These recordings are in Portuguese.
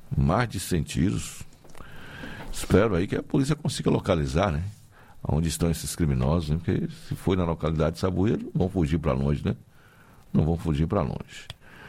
Mais de 100 tiros. Espero aí que a polícia consiga localizar, né? Onde estão esses criminosos, né? Porque se for na localidade de Sabuia, não vão fugir para longe, né? Não vão fugir para longe.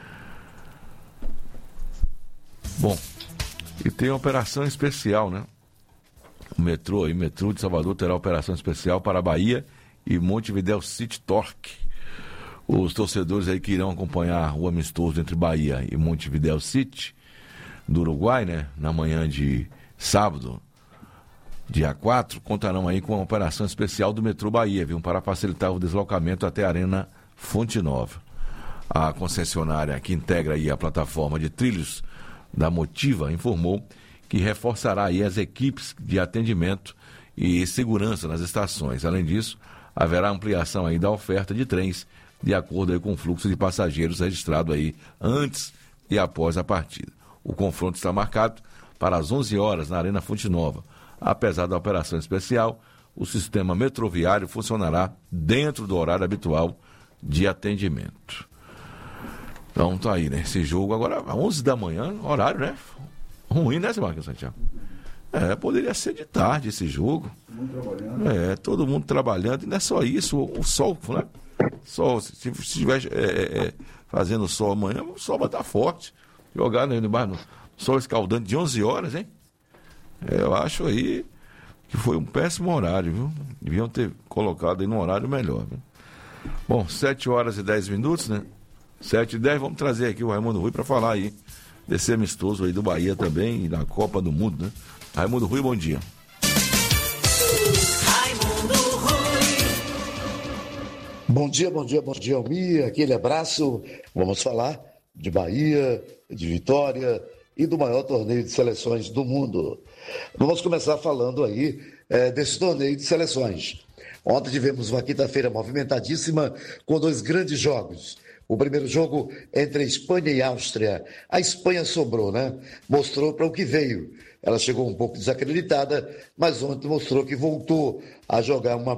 Bom, e tem uma operação especial, né? O metrô de Salvador terá operação especial para a Bahia e Montevidéu City Torque. Os torcedores aí que irão acompanhar o amistoso entre Bahia e Montevidéu City do Uruguai, né? Na manhã de sábado, dia 4, contarão aí com a operação especial do Metrô Bahia, viu? Para facilitar o deslocamento até a Arena Fonte Nova. A concessionária que integra aí a plataforma de trilhos da Motiva informou que reforçará aí as equipes de atendimento e segurança nas estações. Além disso, haverá ampliação aí da oferta de trens, de acordo aí com o fluxo de passageiros registrado aí antes e após a partida. O confronto está marcado para as 11 horas na Arena Fonte Nova. Apesar da operação especial, o sistema metroviário funcionará dentro do horário habitual de atendimento. Então tá aí, né? Esse jogo agora, às 11 da manhã, horário, né? Ruim, né, Marcos Santiago? Poderia ser de tarde esse jogo. Todo mundo trabalhando. E não é só isso, o sol, né? Sol, se estiver fazendo sol amanhã, o sol vai estar forte. Jogar no sol escaldante de 11 horas, hein? Eu acho aí que foi um péssimo horário, viu? Deviam ter colocado aí num horário melhor, viu? Bom, 7 horas e 10 minutos, né? 7h10, vamos trazer aqui o Raimundo Rui para falar aí desse amistoso aí do Bahia também e da Copa do Mundo, né? Raimundo Rui, bom dia. Raimundo Rui. Bom dia, Almir, aquele abraço. Vamos falar de Bahia, de Vitória e do maior torneio de seleções do mundo. Vamos começar falando aí desse torneio de seleções. Ontem tivemos uma quinta-feira movimentadíssima com 2 grandes jogos. O primeiro jogo entre a Espanha e a Áustria. A Espanha sobrou, né? Mostrou para o que veio. Ela chegou um pouco desacreditada, mas ontem mostrou que voltou a jogar um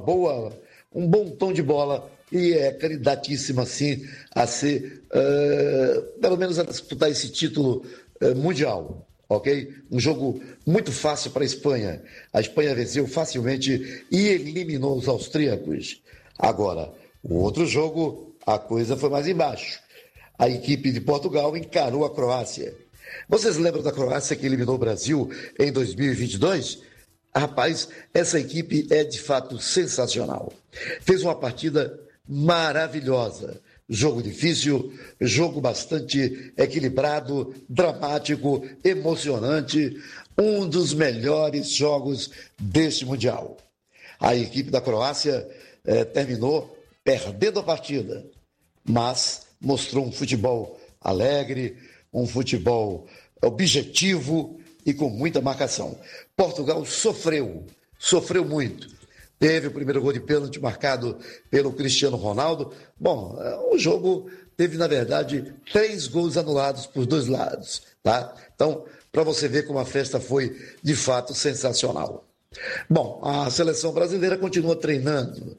bom tom de bola e é candidatíssima, sim, a ser, pelo menos a disputar esse título mundial. Ok? Um jogo muito fácil para a Espanha. A Espanha venceu facilmente e eliminou os austríacos. Agora, o outro jogo, a coisa foi mais embaixo. A equipe de Portugal encarou a Croácia. Vocês lembram da Croácia que eliminou o Brasil em 2022? Rapaz, essa equipe é de fato sensacional. Fez uma partida maravilhosa. Jogo difícil, jogo bastante equilibrado, dramático, emocionante. Um dos melhores jogos deste Mundial. A equipe da Croácia terminou perdendo a partida, mas mostrou um futebol alegre, um futebol objetivo e com muita marcação. Portugal sofreu muito. Teve o primeiro gol de pênalti marcado pelo Cristiano Ronaldo. Bom, o jogo teve, na verdade, 3 gols anulados por 2 lados, tá? Então, para você ver como a festa foi, de fato, sensacional. Bom, a seleção brasileira continua treinando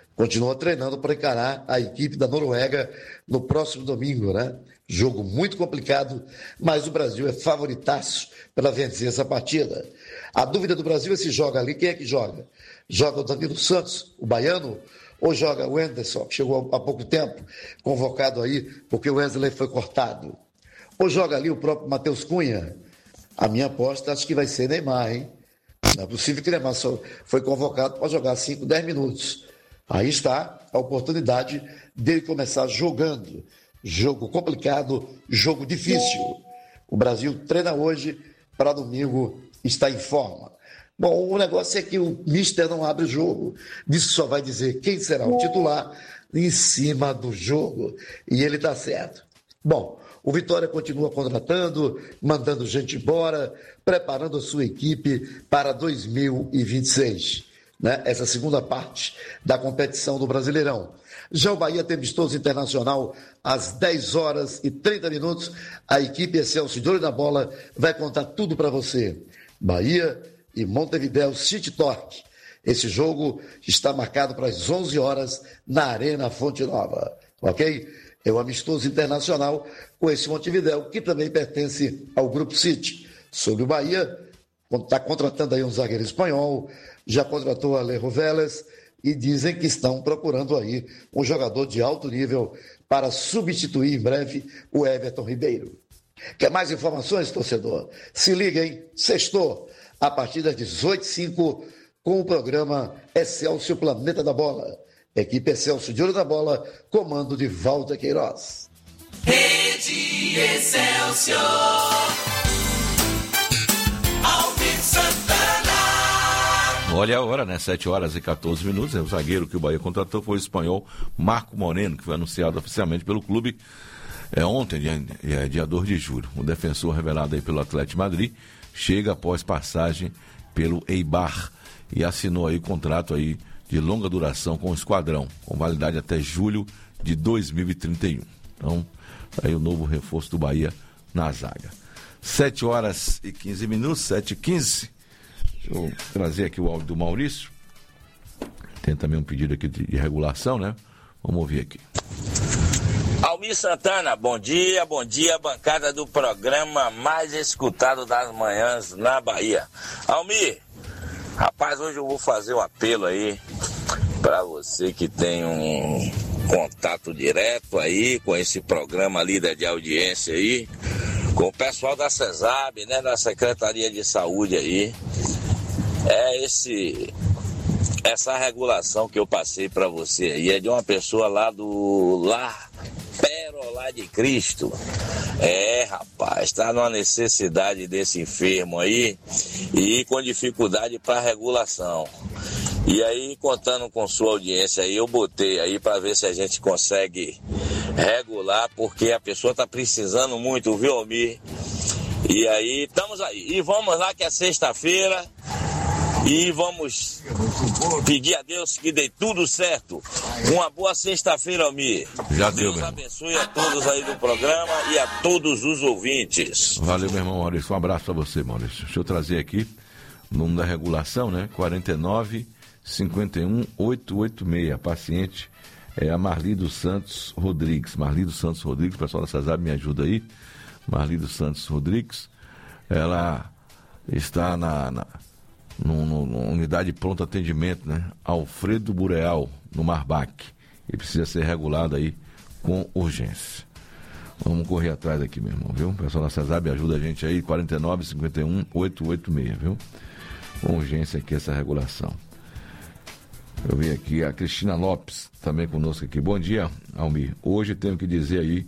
para encarar a equipe da Noruega no próximo domingo, né? Jogo muito complicado, mas o Brasil é favoritaço para vencer essa partida. A dúvida do Brasil é se joga ali, quem é que joga? Joga o Danilo Santos, o baiano, ou joga o Anderson, que chegou há pouco tempo, convocado aí, porque o Wesley foi cortado. Ou joga ali o próprio Matheus Cunha? A minha aposta acho que vai ser Neymar, hein? Não é possível que Neymar só foi convocado para jogar 5, 10 minutos. Aí está a oportunidade dele começar jogando. Jogo complicado, jogo difícil. O Brasil treina hoje para domingo estar em forma. Bom, o negócio é que o Mister não abre o jogo. Isso só vai dizer quem será o titular em cima do jogo. E ele está certo. Bom, o Vitória continua contratando, mandando gente embora, preparando a sua equipe para 2026. Né? Essa segunda parte da competição do Brasileirão. Já o Bahia tem amistoso internacional às 10h30. A equipe Excelsior de olho na bola vai contar tudo para você. Bahia e Montevidéu City Torque. Esse jogo está marcado para as 11 horas na Arena Fonte Nova. Ok? É o amistoso internacional com esse Montevidéu, que também pertence ao Grupo City. sobre o Bahia. Está contratando aí um zagueiro espanhol, já contratou Alejo Vélez e dizem que estão procurando aí um jogador de alto nível para substituir em breve o Everton Ribeiro. Quer mais informações, torcedor? Se liga, hein? Sextou, a partir das 18h05, com o programa Excelsior Planeta da Bola. Equipe Excelsior de Olho da Bola, comando de Walter Queiroz. Rede Excelsior. Olha a hora, né? 7h14. O zagueiro que o Bahia contratou foi o espanhol Marco Moreno, que foi anunciado oficialmente pelo clube ontem, dia 2 de julho. O defensor revelado aí pelo Atlético de Madrid chega após passagem pelo Eibar e assinou aí contrato aí de longa duração com o esquadrão, com validade até julho de 2031. Então, aí o novo reforço do Bahia na zaga. 7h15, 7h15. Deixa eu trazer aqui o áudio do Maurício. Tem também um pedido aqui de regulação, né? Vamos ouvir aqui. Almir Santana, bom dia, bancada do programa mais escutado das manhãs na Bahia. Almir, rapaz, hoje eu vou fazer um apelo aí para você que tem um contato direto aí com esse programa líder de audiência aí, com o pessoal da CESAB, né, da Secretaria de Saúde aí. Essa regulação que eu passei para você aí é de uma pessoa lá do Lar Pérola de Cristo. Rapaz, está numa necessidade desse enfermo aí e com dificuldade para regulação. E aí, contando com sua audiência aí, eu botei aí para ver se a gente consegue regular, porque a pessoa está precisando muito, viu, Almir? E aí, estamos aí. E vamos lá que é sexta-feira. E vamos pedir a Deus que dê tudo certo. Uma boa sexta-feira, Almir. Já deu, Deus abençoe a todos aí do programa e a todos os ouvintes. Valeu, meu irmão Maurício. Um abraço para você, Maurício. Deixa eu trazer aqui o número da regulação, né? 49-51-886. A paciente é a Marli dos Santos Rodrigues. Marli dos Santos Rodrigues, o pessoal da CESAB me ajuda aí. Marli dos Santos Rodrigues. Ela está numa unidade de pronto atendimento, né? Alfredo Bureal, no Marbac. E precisa ser regulado aí com urgência. Vamos correr atrás aqui, meu irmão, viu? O pessoal da CESAB ajuda a gente aí, 49-51-886, viu? Com urgência aqui essa regulação. Eu vi aqui a Cristina Lopes, também conosco aqui. Bom dia, Almir. Hoje tenho que dizer aí...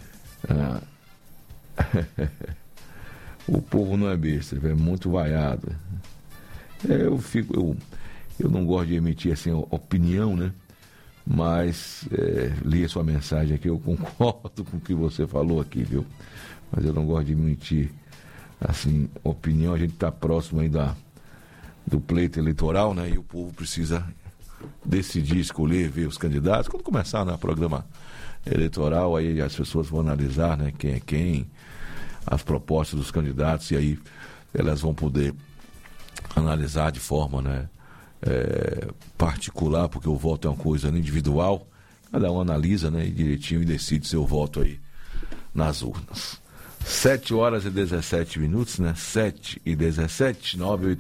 o povo não é besta, é muito vaiado. Eu não gosto de emitir assim opinião, né? Mas li a sua mensagem aqui, eu concordo com o que você falou aqui, viu? Mas eu não gosto de emitir assim opinião. A gente está próximo aí do pleito eleitoral, né? E o povo precisa decidir, escolher, ver os candidatos. Quando começar o programa eleitoral, aí as pessoas vão analisar, né, quem é quem, as propostas dos candidatos, e aí elas vão poder analisar de forma, né, particular, porque o voto é uma coisa individual. Cada um analisa, né, e direitinho e decide seu voto aí nas urnas. 7h17, né? 7h17,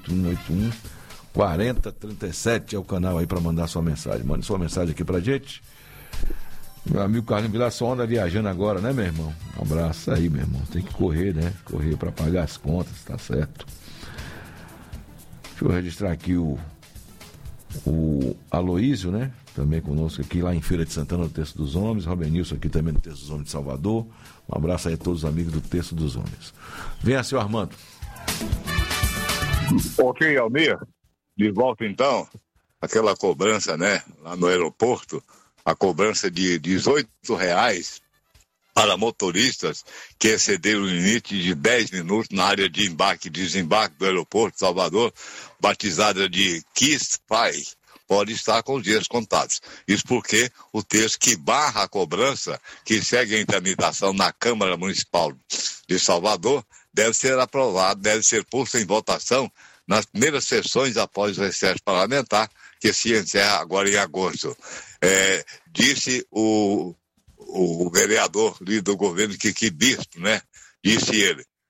98181-4037 é o canal aí para mandar sua mensagem. Mande sua mensagem aqui pra gente. Meu amigo Carlinhos Vilar só anda viajando agora, né, meu irmão? Um abraço aí, meu irmão. Tem que correr, né? Correr para pagar as contas, tá certo. Deixa eu registrar aqui o Aloísio, né? Também conosco aqui lá em Feira de Santana, no Terço dos Homens. Robenilson aqui também no Terço dos Homens de Salvador. Um abraço aí a todos os amigos do Terço dos Homens. Venha, senhor Armando. Ok, Almir. De volta então, aquela cobrança, né? Lá no aeroporto, a cobrança de R$18 para motoristas que excederam o limite de 10 minutos na área de embarque e desembarque do aeroporto de Salvador, batizada de Kiss Fly, pode estar com os dias contados. Isso porque o texto que barra a cobrança, que segue a tramitação na Câmara Municipal de Salvador, deve ser aprovado, deve ser posto em votação nas primeiras sessões após o recesso parlamentar, que se encerra agora em agosto. Disse o vereador líder do governo, Kiki Bispo, né? Disse ele,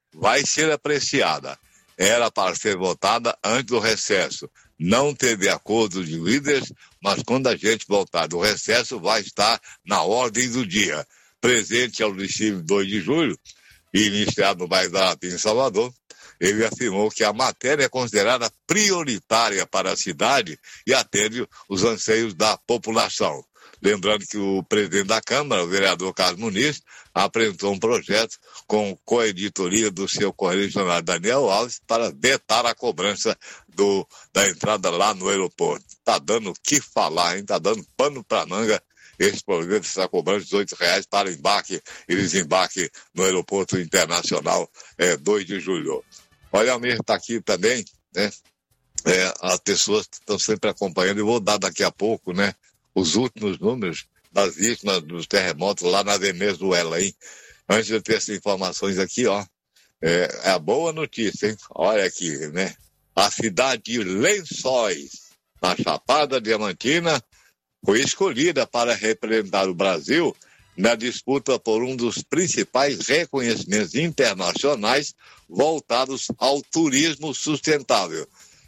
vai ser apreciada. Era para ser votada antes do recesso. Não teve acordo de líderes, mas quando a gente voltar do recesso, vai estar na ordem do dia. Presente ao município 2 de julho, e iniciado no bairro da Lapinha, em Salvador, ele afirmou que a matéria é considerada prioritária para a cidade e atende os anseios da população. Lembrando que o presidente da Câmara, o vereador Carlos Muniz, apresentou um projeto com coeditoria do seu correligionário Daniel Alves para vetar a cobrança da entrada lá no aeroporto. Tá dando o que falar, hein? Tá dando pano pra manga esse problema dessa cobrança de R$18 para embarque e desembarque no aeroporto internacional 2 de julho. Olha, o mesmo está aqui também, né? As pessoas estão sempre acompanhando, e vou dar daqui a pouco, né, os últimos números das vítimas dos terremotos lá na Venezuela, hein? Antes de ter essas informações aqui, ó, é a boa notícia, hein? Olha aqui, né? A cidade de Lençóis, na Chapada Diamantina, foi escolhida para representar o Brasil na disputa por um dos principais reconhecimentos internacionais voltados ao turismo sustentável.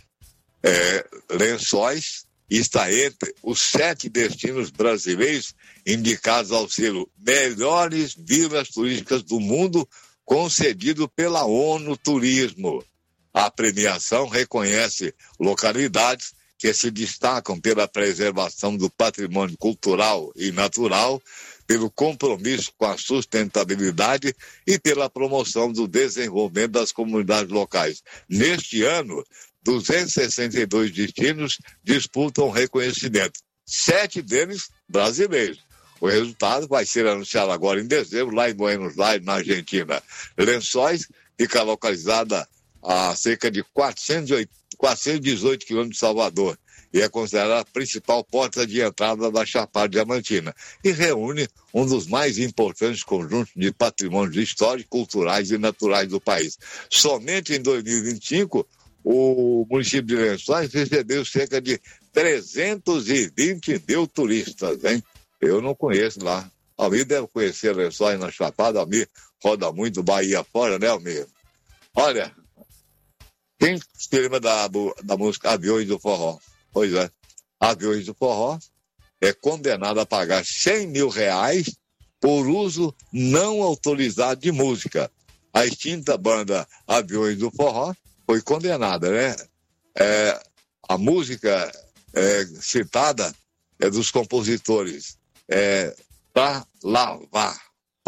Lençóis está entre os 7 destinos brasileiros indicados ao selo Melhores Vilas Turísticas do Mundo, concedido pela ONU Turismo. A premiação reconhece localidades que se destacam pela preservação do patrimônio cultural e natural, pelo compromisso com a sustentabilidade e pela promoção do desenvolvimento das comunidades locais. Neste ano, 262 destinos disputam reconhecimento, 7 deles brasileiros. O resultado vai ser anunciado agora em dezembro, lá em Buenos Aires, na Argentina. Lençóis fica localizada a cerca de 418 quilômetros de Salvador e é considerada a principal porta de entrada da Chapada Diamantina e reúne um dos mais importantes conjuntos de patrimônios históricos, culturais e naturais do país. Somente em 2025, o município de Lençóis recebeu cerca de 320 mil turistas, hein? Eu não conheço lá. Almir deve conhecer Lençóis na Chapada. Almir roda muito Bahia fora, né, Almir? Olha, quem se lembra da música Aviões do Forró? Pois é, Aviões do Forró é condenado a pagar R$100 mil por uso não autorizado de música. A extinta banda Aviões do Forró foi condenada, né? A música citada é dos compositores Pra Lavar.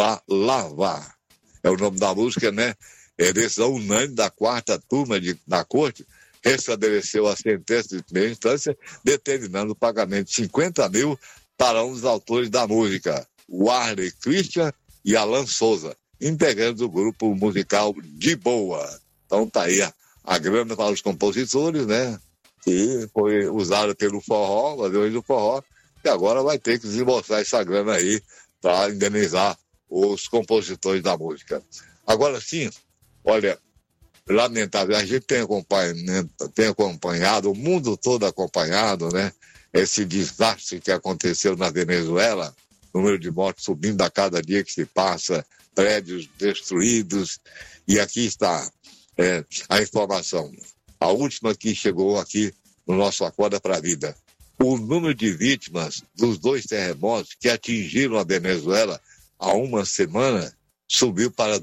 É o nome da música, né? Decisão unânime da 4ª turma da Corte restabeleceu a sentença de primeira instância, determinando o pagamento de R$50 mil para um dos autores da música, Warley Christian e Alan Souza, integrantes do grupo musical De Boa. Então tá aí a grana para os compositores, né? Que foi usada pelo forró, Aviões do Forró, e agora vai ter que desembolsar essa grana aí para indenizar os compositores da música. Agora sim, olha, lamentável, a gente tem acompanhado, o mundo todo acompanhado, né? Esse desastre que aconteceu na Venezuela, número de mortes subindo a cada dia que se passa, prédios destruídos, e aqui está a informação, a última que chegou aqui no nosso Acorda para a Vida. O número de vítimas dos 2 terremotos que atingiram a Venezuela há uma semana subiu para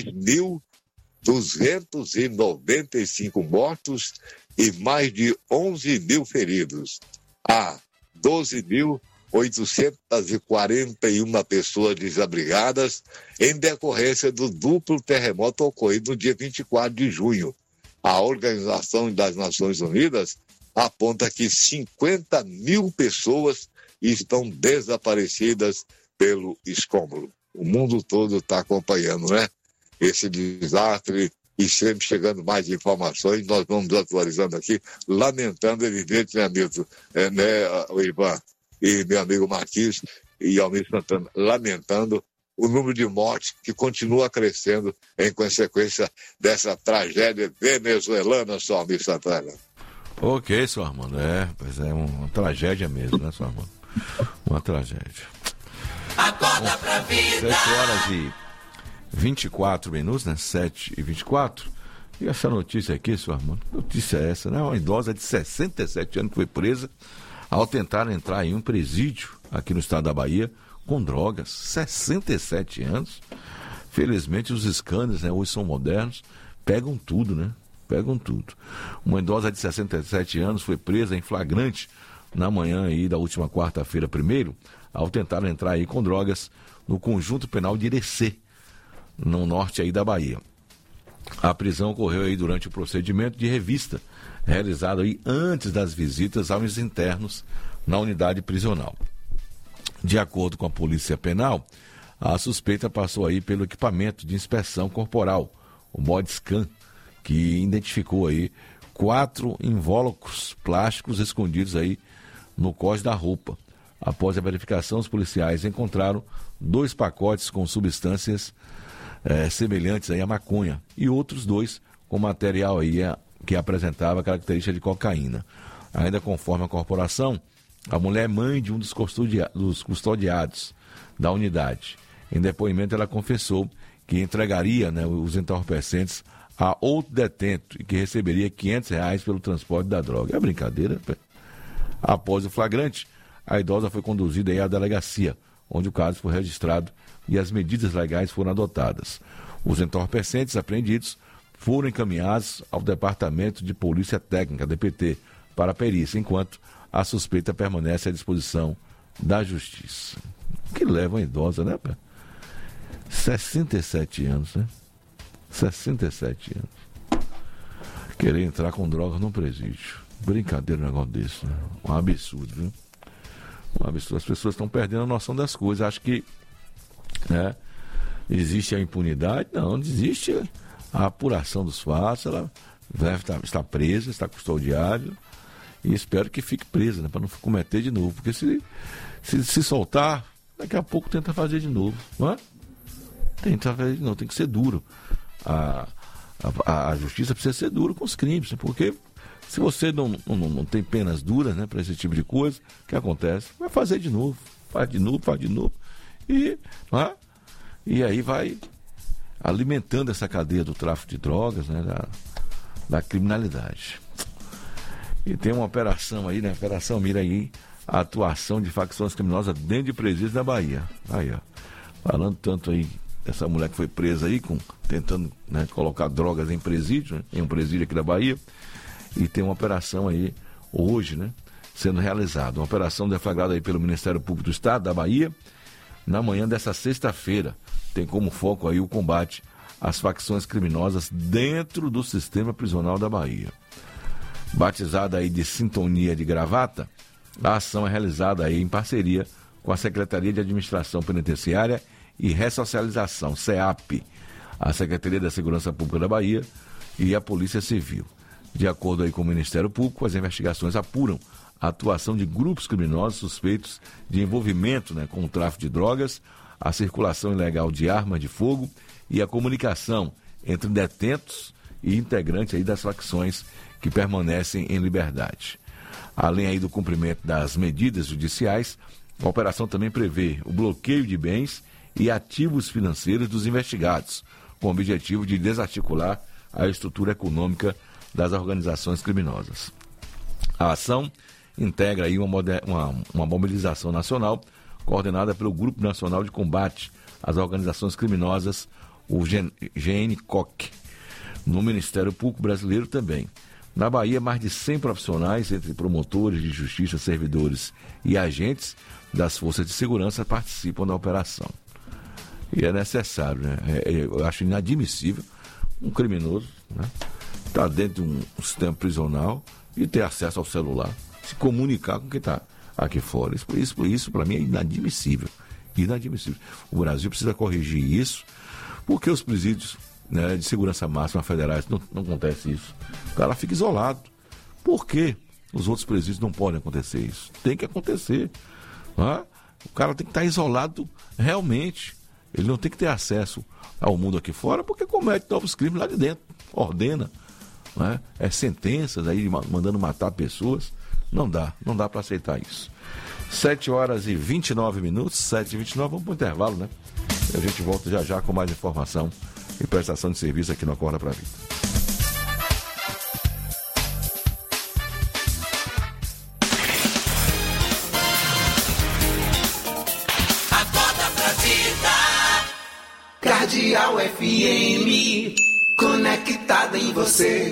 2.295 mortos e mais de 11 mil feridos. Há 12.841 pessoas desabrigadas em decorrência do duplo terremoto ocorrido no dia 24 de junho. A Organização das Nações Unidas aponta que 50 mil pessoas estão desaparecidas pelo escombro. O mundo todo está acompanhando, né? Esse desastre e sempre chegando mais informações. Nós vamos atualizando aqui, lamentando, evidente, né, Milton, o Ivan e meu amigo Marquinhos e Almir Santana, lamentando o número de mortes que continua crescendo em consequência dessa tragédia venezuelana, só Almir Santana. Ok, seu Armando, pois é uma tragédia mesmo, né, seu Armando? Uma tragédia. Acorda pra vida! 7 horas e 24 minutos, né? 7h24. E essa notícia aqui, senhor Armando, que notícia é essa, né? Uma idosa de 67 anos que foi presa ao tentar entrar em um presídio aqui no estado da Bahia com drogas. 67 anos. Felizmente os escândalos, né, hoje são modernos, pegam tudo, né? Pegam tudo. Uma idosa de 67 anos foi presa em flagrante na manhã aí da última quarta-feira, ao tentar entrar aí com drogas no Conjunto Penal de Irecê, no norte aí da Bahia. A prisão ocorreu aí durante o procedimento de revista, realizado aí antes das visitas aos internos na unidade prisional. De acordo com a Polícia Penal, a suspeita passou aí pelo equipamento de inspeção corporal, o body scan, que identificou aí 4 invólucros plásticos escondidos aí no cós da roupa. Após a verificação, os policiais encontraram 2 pacotes com substâncias semelhantes aí à maconha e outros 2 com material aí que apresentava característica de cocaína. Ainda conforme a corporação, a mulher é mãe de um dos custodiados da unidade. Em depoimento, ela confessou que entregaria, né, os entorpecentes a outro detento e que receberia R$500 pelo transporte da droga. É brincadeira? Após o flagrante, a idosa foi conduzida aí à delegacia, onde o caso foi registrado e as medidas legais foram adotadas. Os entorpecentes apreendidos foram encaminhados ao Departamento de Polícia Técnica, DPT, para a perícia, enquanto a suspeita permanece à disposição da Justiça. Que leva a idosa, né, pé? 67 anos, né? 67 anos. Querer entrar com drogas num presídio. Brincadeira um negócio desse, né? Um absurdo, viu? Um absurdo. As pessoas estão perdendo a noção das coisas. Acho que, né, existe a impunidade. Não existe a apuração dos fatos. Ela deve estar presa, está custodiada. E espero que fique presa, né, para não cometer de novo. Porque se soltar, daqui a pouco tenta fazer de novo, não é? Tenta fazer de novo, tem que ser duro. A justiça precisa ser dura com os crimes, né? Porque se você não tem penas duras, né, para esse tipo de coisa, o que acontece? Vai fazer de novo, faz de novo. E, não é? E aí vai alimentando essa cadeia do tráfico de drogas, né, da criminalidade. E tem uma operação aí, né? Operação mira aí a atuação de facções criminosas dentro de presídios da Bahia. Aí, ó. Falando tanto aí, essa mulher que foi presa aí, tentando, né, colocar drogas em presídio, né, em um presídio aqui da Bahia. E tem uma operação aí, hoje, né, sendo realizada. Uma operação deflagrada aí pelo Ministério Público do Estado da Bahia, na manhã dessa sexta-feira. Tem como foco aí o combate às facções criminosas dentro do sistema prisional da Bahia. Batizada aí de Sintonia de Gravata, a ação é realizada aí em parceria com a Secretaria de Administração Penitenciária e Ressocialização, SEAP, a Secretaria da Segurança Pública da Bahia e a Polícia Civil. De acordo aí com o Ministério Público, as investigações apuram a atuação de grupos criminosos suspeitos de envolvimento, né, com o tráfico de drogas, a circulação ilegal de armas de fogo e a comunicação entre detentos e integrantes aí das facções que permanecem em liberdade. Além aí do cumprimento das medidas judiciais, a operação também prevê o bloqueio de bens e ativos financeiros dos investigados, com o objetivo de desarticular a estrutura econômica das organizações criminosas. A ação integra aí uma mobilização nacional coordenada pelo Grupo Nacional de Combate às Organizações Criminosas, o GNCOC, no Ministério Público Brasileiro também. Na Bahia, mais de 100 profissionais, entre promotores de justiça, servidores e agentes das forças de segurança, participam da operação. E é necessário, né? Eu acho inadmissível um criminoso, né, estar dentro de um sistema prisional e ter acesso ao celular, se comunicar com quem está aqui fora. Isso para mim é inadmissível. Inadmissível. O Brasil precisa corrigir isso, porque os presídios, né, de segurança máxima federais não acontece isso. O cara fica isolado. Por que os outros presídios não podem acontecer isso? Tem que acontecer. Né? O cara tem que estar isolado realmente. Ele não tem que ter acesso ao mundo aqui fora, porque comete novos crimes lá de dentro. Ordena. Né? Sentenças aí mandando matar pessoas. Não dá para aceitar isso. 7h29, 7h29, vamos para o intervalo, né? E a gente volta já já com mais informação e prestação de serviço aqui no Acorda Pra Vida. Acorda pra Vida. Cardeal FM, conectada em você.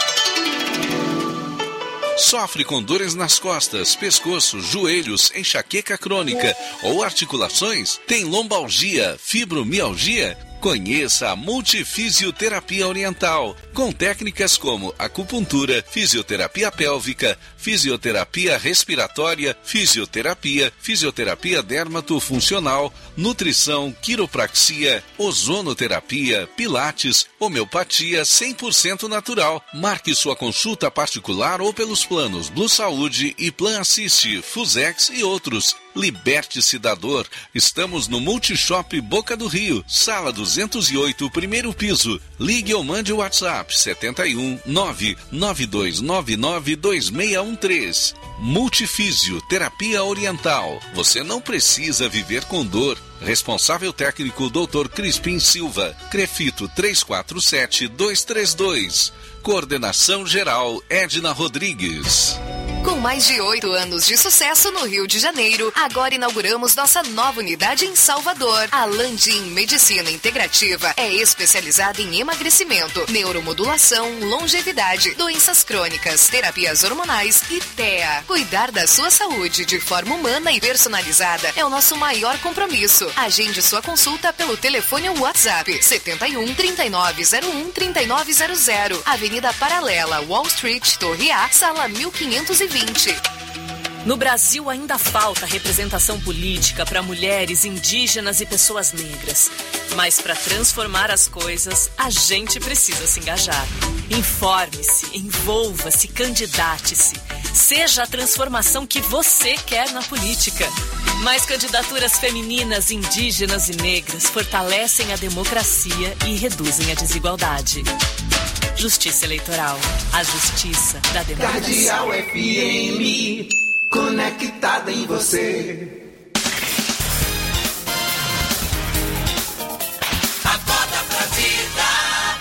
Sofre com dores nas costas, pescoço, joelhos, enxaqueca crônica ou articulações? Tem lombalgia, fibromialgia? Conheça a Multifisioterapia Oriental, com técnicas como acupuntura, fisioterapia pélvica, fisioterapia respiratória, fisioterapia dermatofuncional, nutrição, quiropraxia, ozonoterapia, pilates, homeopatia 100% natural. Marque sua consulta particular ou pelos planos Blue Saúde e Plan Assist, Fusex e outros. Liberte-se da dor. Estamos no Multishop Boca do Rio, sala 208, primeiro piso. Ligue ou mande o WhatsApp 71 99299 2613. Multifísio Terapia Oriental. Você não precisa viver com dor. Responsável técnico Dr. Crispim Silva. Crefito 347232. Coordenação geral Edna Rodrigues. Com mais de 8 anos de sucesso no Rio de Janeiro, agora inauguramos nossa nova unidade em Salvador. A Landim Medicina Integrativa é especializada em emagrecimento, neuromodulação, longevidade, doenças crônicas, terapias hormonais e TEA. Cuidar da sua saúde de forma humana e personalizada é o nosso maior compromisso. Agende sua consulta pelo telefone ou WhatsApp 71 3901 3900. Avenida Paralela, Wall Street, Torre A, sala 1520. No Brasil ainda falta representação política para mulheres, indígenas e pessoas negras. Mas para transformar as coisas, a gente precisa se engajar. Informe-se, envolva-se, candidate-se. Seja a transformação que você quer na política. Mais candidaturas femininas, indígenas e negras fortalecem a democracia e reduzem a desigualdade. Justiça Eleitoral. A justiça da democracia. Cardeal FM, conectada em você. Acorda pra Vida.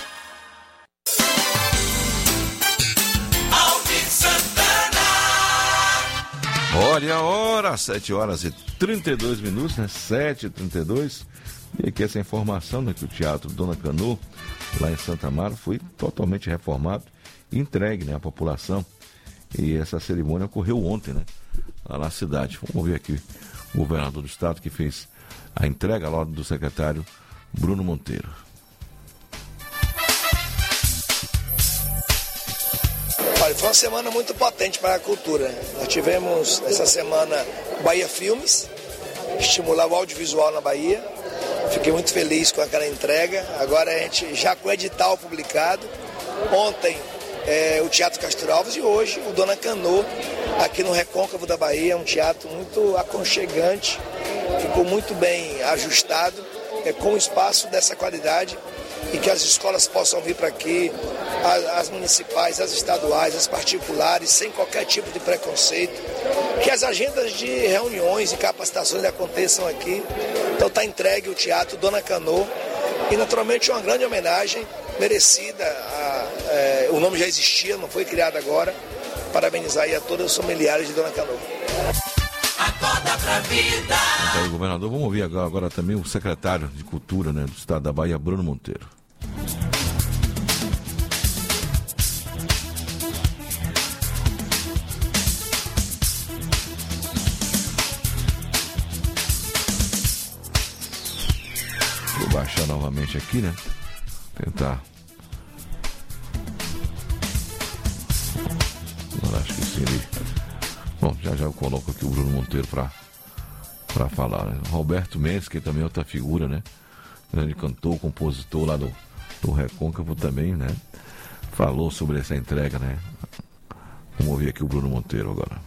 Alvin Santana. Olha a hora, 7 horas e 32 minutos, né? 7h32. E aqui essa informação, né, que o Teatro Dona Canoa, lá em Santa Amaro, foi totalmente reformado e entregue, né, à população. E essa cerimônia ocorreu ontem, né, lá na cidade. Vamos ver aqui o governador do estado que fez a entrega lá do secretário Bruno Monteiro. Olha, foi uma semana muito potente para a cultura. Nós tivemos essa semana Bahia Filmes, estimular o audiovisual na Bahia. Fiquei muito feliz com aquela entrega. Agora a gente já com o edital publicado. Ontem o Teatro Castro Alves e hoje o Dona Canoa, aqui no Recôncavo da Bahia. É um teatro muito aconchegante, ficou muito bem ajustado, com um espaço dessa qualidade e que as escolas possam vir para aqui, as municipais, as estaduais, as particulares, sem qualquer tipo de preconceito, que as agendas de reuniões e capacitações aconteçam aqui. Então está entregue o Teatro Dona Canoa e naturalmente uma grande homenagem merecida, o nome já existia, não foi criado agora. Parabenizar aí a todos os familiares de Dona Canoa. Acorda pra Vida. Então, aí, governador, vamos ouvir agora também o secretário de Cultura, né, do estado da Bahia, Bruno Monteiro. Vou baixar novamente aqui, né? Tentar. Agora acho que sim. Bom, já eu coloco aqui o Bruno Monteiro para falar, né? Roberto Mendes, que também é outra figura, né? Grande cantor, compositor lá do Recôncavo também, né? Falou sobre essa entrega, né? Vamos ouvir aqui o Bruno Monteiro agora.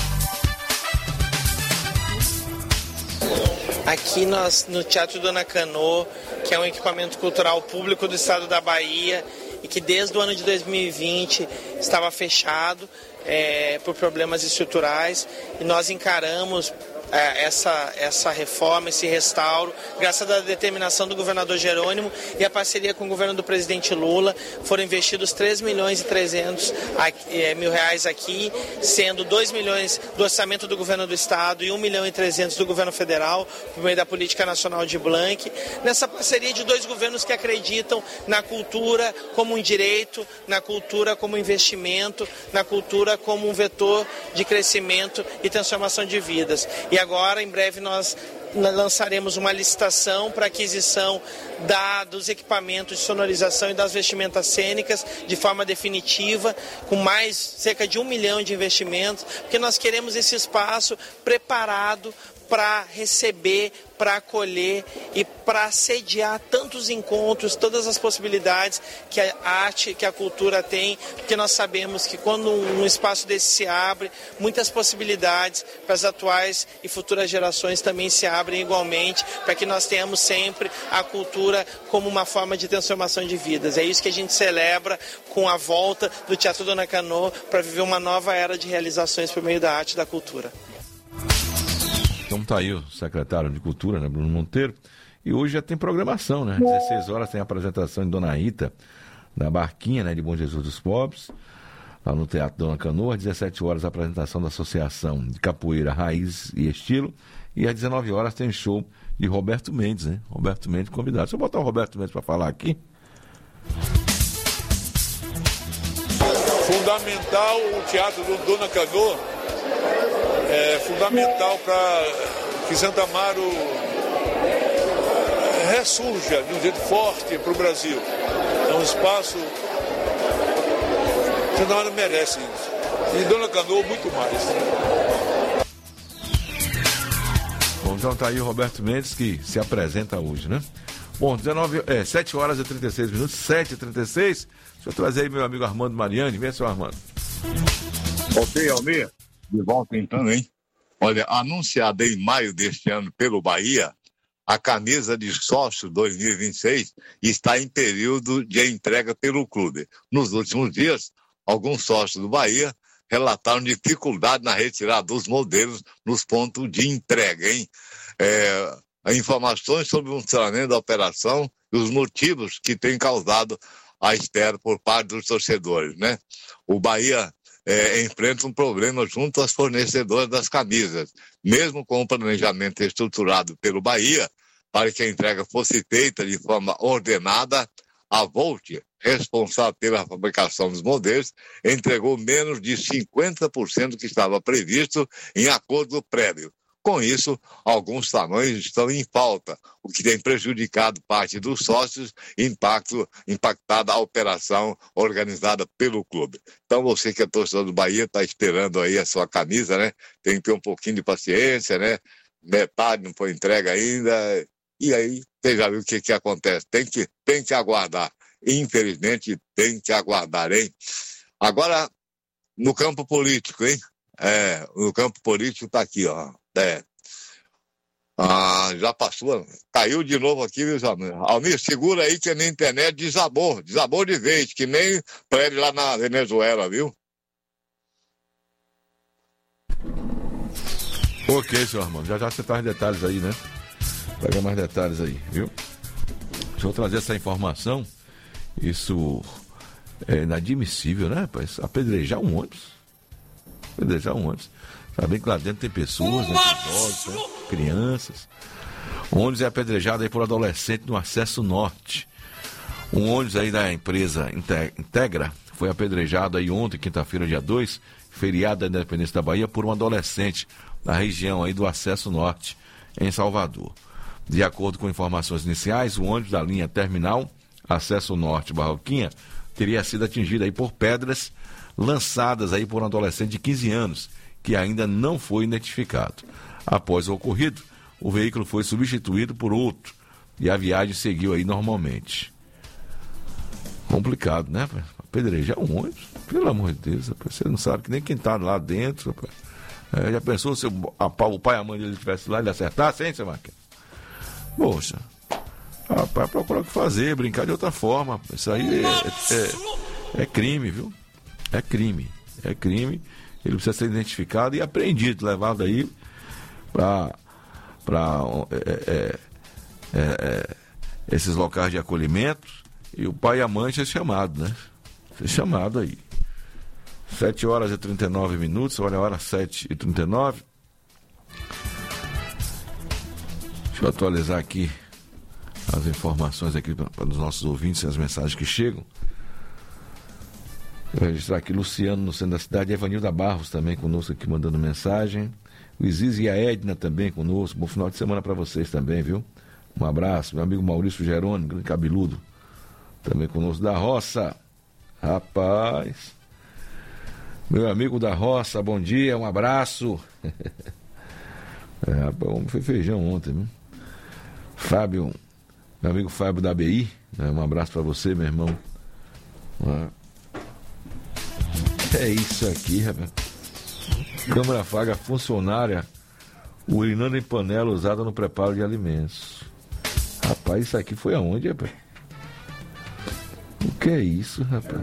Aqui no Teatro Dona Canoa, que é um equipamento cultural público do estado da Bahia e que desde o ano de 2020 estava fechado por problemas estruturais, e nós encaramos essa reforma, esse restauro, graças à determinação do governador Jerônimo e a parceria com o governo do presidente Lula. Foram investidos 3.300.000 reais aqui, sendo 2 milhões do orçamento do governo do estado e 1.300.000 do governo federal, por meio da Política Nacional de Blanc, nessa parceria de dois governos que acreditam na cultura como um direito, na cultura como investimento, na cultura como um vetor de crescimento e transformação de vidas. E agora, em breve, nós lançaremos uma licitação para aquisição dos equipamentos de sonorização e das vestimentas cênicas de forma definitiva, com mais cerca de 1 milhão de investimentos, porque nós queremos esse espaço preparado para receber, para acolher e para sediar tantos encontros, todas as possibilidades que a arte, que a cultura tem, porque nós sabemos que quando um espaço desse se abre, muitas possibilidades para as atuais e futuras gerações também se abrem igualmente, para que nós tenhamos sempre a cultura como uma forma de transformação de vidas. É isso que a gente celebra com a volta do Teatro Dona Canoa para viver uma nova era de realizações por meio da arte e da cultura. Então tá aí o secretário de Cultura, né, Bruno Monteiro, e hoje já tem programação, né? 16 horas tem a apresentação de Dona Rita, da Barquinha, né, de Bom Jesus dos Pobres, lá no Teatro Dona Canoa. Às 17 horas a apresentação da Associação de Capoeira Raiz e Estilo, e às 19 horas tem show de Roberto Mendes, né? Roberto Mendes convidado. Deixa eu botar o Roberto Mendes para falar aqui. Fundamental o Teatro do Dona Canoa, é fundamental para que Santo Amaro ressurja de um jeito forte para o Brasil. É um espaço que Santo Amaro merece isso. E Dona Canoa muito mais. Bom, então tá aí o Roberto Mendes que se apresenta hoje, né? Bom, 7 horas e 36 minutos, 7h36. Deixa eu trazer aí meu amigo Armando Mariani. Vem, seu Armando. Ok, Almir. De volta então, hein? Olha, anunciada em maio deste ano pelo Bahia, a camisa de sócio 2026 está em período de entrega pelo clube. Nos últimos dias, alguns sócios do Bahia relataram dificuldade na retirada dos modelos nos pontos de entrega, hein? Informações sobre o funcionamento da operação e os motivos que têm causado a espera por parte dos torcedores, né? O Bahia enfrenta um problema junto às fornecedoras das camisas. Mesmo com o planejamento estruturado pelo Bahia, para que a entrega fosse feita de forma ordenada, a Volt, responsável pela fabricação dos modelos, entregou menos de 50% do que estava previsto em acordo prévio. Com isso, alguns tamanhos estão em falta, o que tem prejudicado parte dos sócios e impactado a operação organizada pelo clube. Então, você que é torcedor do Bahia, está esperando aí a sua camisa, né? Tem que ter um pouquinho de paciência, né? Metade não foi entregue ainda. E aí, você já viu o que acontece. Tem que aguardar. Infelizmente, tem que aguardar, hein? Agora, no campo político, hein? No campo político está aqui, ó. Já passou, caiu de novo aqui, viu, Almir? Segura aí que na internet desabou de vez, que nem prédio lá na Venezuela, viu? Ok, senhor Armando, já você traz detalhes aí, né? Pega mais detalhes aí, viu? Deixa eu trazer essa informação. Isso é inadmissível, né, rapaz? Apedrejar um ônibus. Sabe bem que lá dentro tem pessoas, né, idosos, né, crianças. O ônibus é apedrejado aí por adolescente no acesso norte. Um ônibus aí da empresa Integra foi apedrejado aí ontem, quinta-feira, dia 2, feriado da Independência da Bahia, por um adolescente na região aí do acesso norte, em Salvador. De acordo com informações iniciais, o ônibus da linha terminal, acesso norte Barroquinha, teria sido atingido aí por pedras lançadas aí por um adolescente de 15 anos, que ainda não foi identificado. Após o ocorrido, o veículo foi substituído por outro e a viagem seguiu aí normalmente. Complicado, né? Apedrejar um ônibus? Pelo amor de Deus, rapaz, você não sabe que nem quem tá lá dentro, rapaz. Já pensou se o pai e a mãe dele estivessem lá e ele acertasse, hein, seu Marquinhos? Poxa, rapaz, procurar o que fazer, brincar de outra forma. Isso aí é crime, viu? É crime. Ele precisa ser identificado e apreendido, levado aí para esses locais de acolhimento, e o pai e a mãe ser chamado, né? Ser chamado aí. 7h39, olha a hora, 7h39. Deixa eu atualizar aqui as informações aqui para os nossos ouvintes e as mensagens que chegam. Vou registrar aqui Luciano no centro da cidade, Evanilda Barros também conosco aqui mandando mensagem. O Isis e a Edna também conosco. Bom final de semana para vocês também, viu? Um abraço. Meu amigo Maurício Jerônimo, grande cabeludo, também conosco. Da Roça, rapaz. Meu amigo da Roça, bom dia, um abraço. Rapaz, foi feijão ontem, viu? Fábio, meu amigo Fábio da ABI, né? Um abraço para você, meu irmão. É isso aqui, rapaz. Câmara Vaga funcionária urinando em panela usada no preparo de alimentos. Rapaz, isso aqui foi aonde, rapaz? O que é isso, rapaz?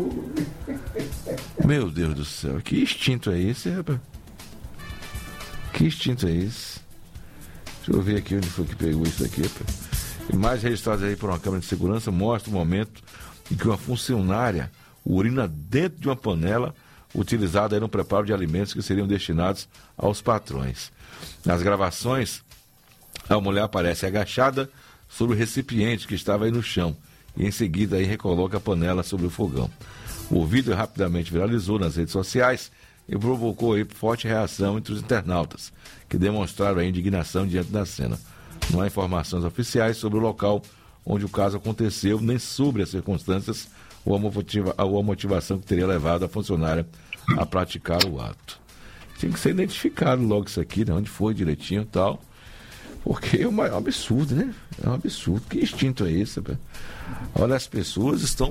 Meu Deus do céu, que instinto é esse, rapaz? Que instinto é esse? Deixa eu ver aqui onde foi que pegou isso aqui, rapaz. Imagens registradas aí por uma câmera de segurança mostra o momento em que uma funcionária urina dentro de uma panela utilizada aí no preparo de alimentos que seriam destinados aos patrões. Nas gravações, a mulher aparece agachada sobre o recipiente que estava aí no chão e em seguida aí recoloca a panela sobre o fogão. O vídeo rapidamente viralizou nas redes sociais e provocou aí forte reação entre os internautas, que demonstraram a indignação diante da cena. Não há informações oficiais sobre o local onde o caso aconteceu, nem sobre as circunstâncias ou a motivação que teria levado a funcionária a praticar o ato. Tinha que ser identificado logo isso aqui, né? Onde foi direitinho e tal. Porque é um absurdo, né? É um absurdo. Que instinto é esse? Rapaz? Olha, as pessoas estão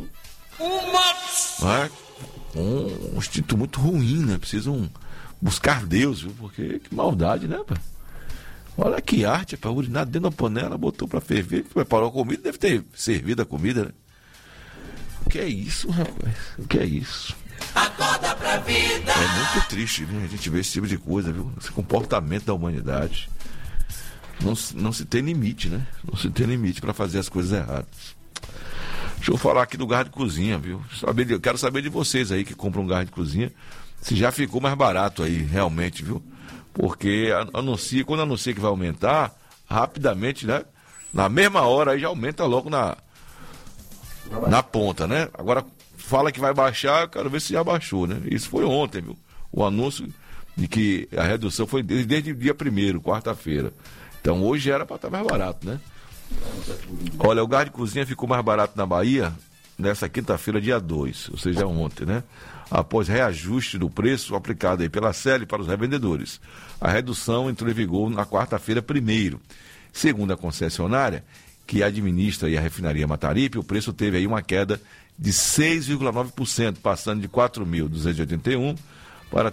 um instinto muito ruim, né? Precisam buscar Deus, viu? Porque que maldade, né, rapaz? Olha que arte, para urinar dentro da panela, botou para ferver, preparou a comida, deve ter servido a comida, né? O que é isso, rapaz? O que é isso? Acorda pra vida. É muito triste, viu? A gente vê esse tipo de coisa, viu? Esse comportamento da humanidade. Não se tem limite, né? Não se tem limite para fazer as coisas erradas. Deixa eu falar aqui do gás de cozinha, viu? Quero saber de vocês aí que compram um gás de cozinha, se já ficou mais barato aí, realmente, viu? Porque quando anuncia que vai aumentar, rapidamente, né? Na mesma hora aí já aumenta logo na ponta, né? Agora fala que vai baixar, eu quero ver se já baixou, né? Isso foi ontem, viu? O anúncio de que a redução foi desde o dia 1º, quarta-feira. Então hoje era para estar mais barato, né? Olha, o gás de cozinha ficou mais barato na Bahia nessa quinta-feira, dia 2, ou seja, ontem, né? Após reajuste do preço aplicado aí pela CEL para os revendedores. A redução entrou em vigor na quarta-feira, 1º. Segundo a concessionária, que administra aí a refinaria Mataripe, o preço teve aí uma queda de 6,9%, passando de 4.281 para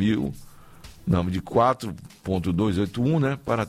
4.281, né, para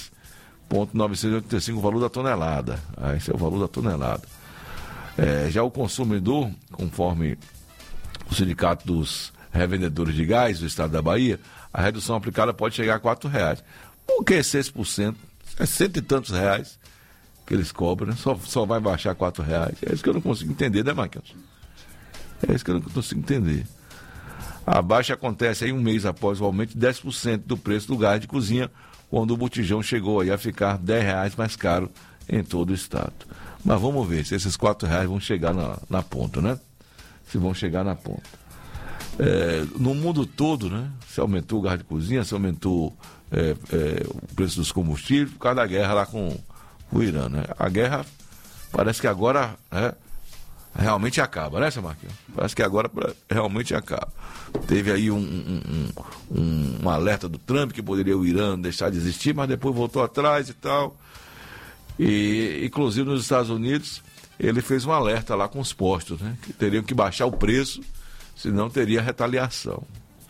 3.985 o valor da tonelada. Esse é o valor da tonelada. Já o consumidor, conforme o Sindicato dos Revendedores de Gás do Estado da Bahia, a redução aplicada pode chegar a R$4. Por que 6%? É cento e tantos reais que eles cobram, né? Só vai baixar R$4. É isso que eu não consigo entender, né, Marquinhos? É isso que eu não consigo entender. A baixa acontece aí um mês após o aumento de 10% do preço do gás de cozinha, quando o botijão chegou aí a ficar R$10 mais caro em todo o estado. Mas vamos ver se esses R$4 vão chegar na ponta, né? Se vão chegar na ponta. No mundo todo, né? Se aumentou o gás de cozinha, se aumentou o preço dos combustíveis por causa da guerra lá com o Irã, né? A guerra parece que agora realmente acaba, né, seu Marquinhos? Parece que agora realmente acaba. Teve aí um alerta do Trump que poderia o Irã deixar de existir, mas depois voltou atrás e tal. E, inclusive, nos Estados Unidos, ele fez um alerta lá com os postos, né? Que teriam que baixar o preço, senão teria retaliação.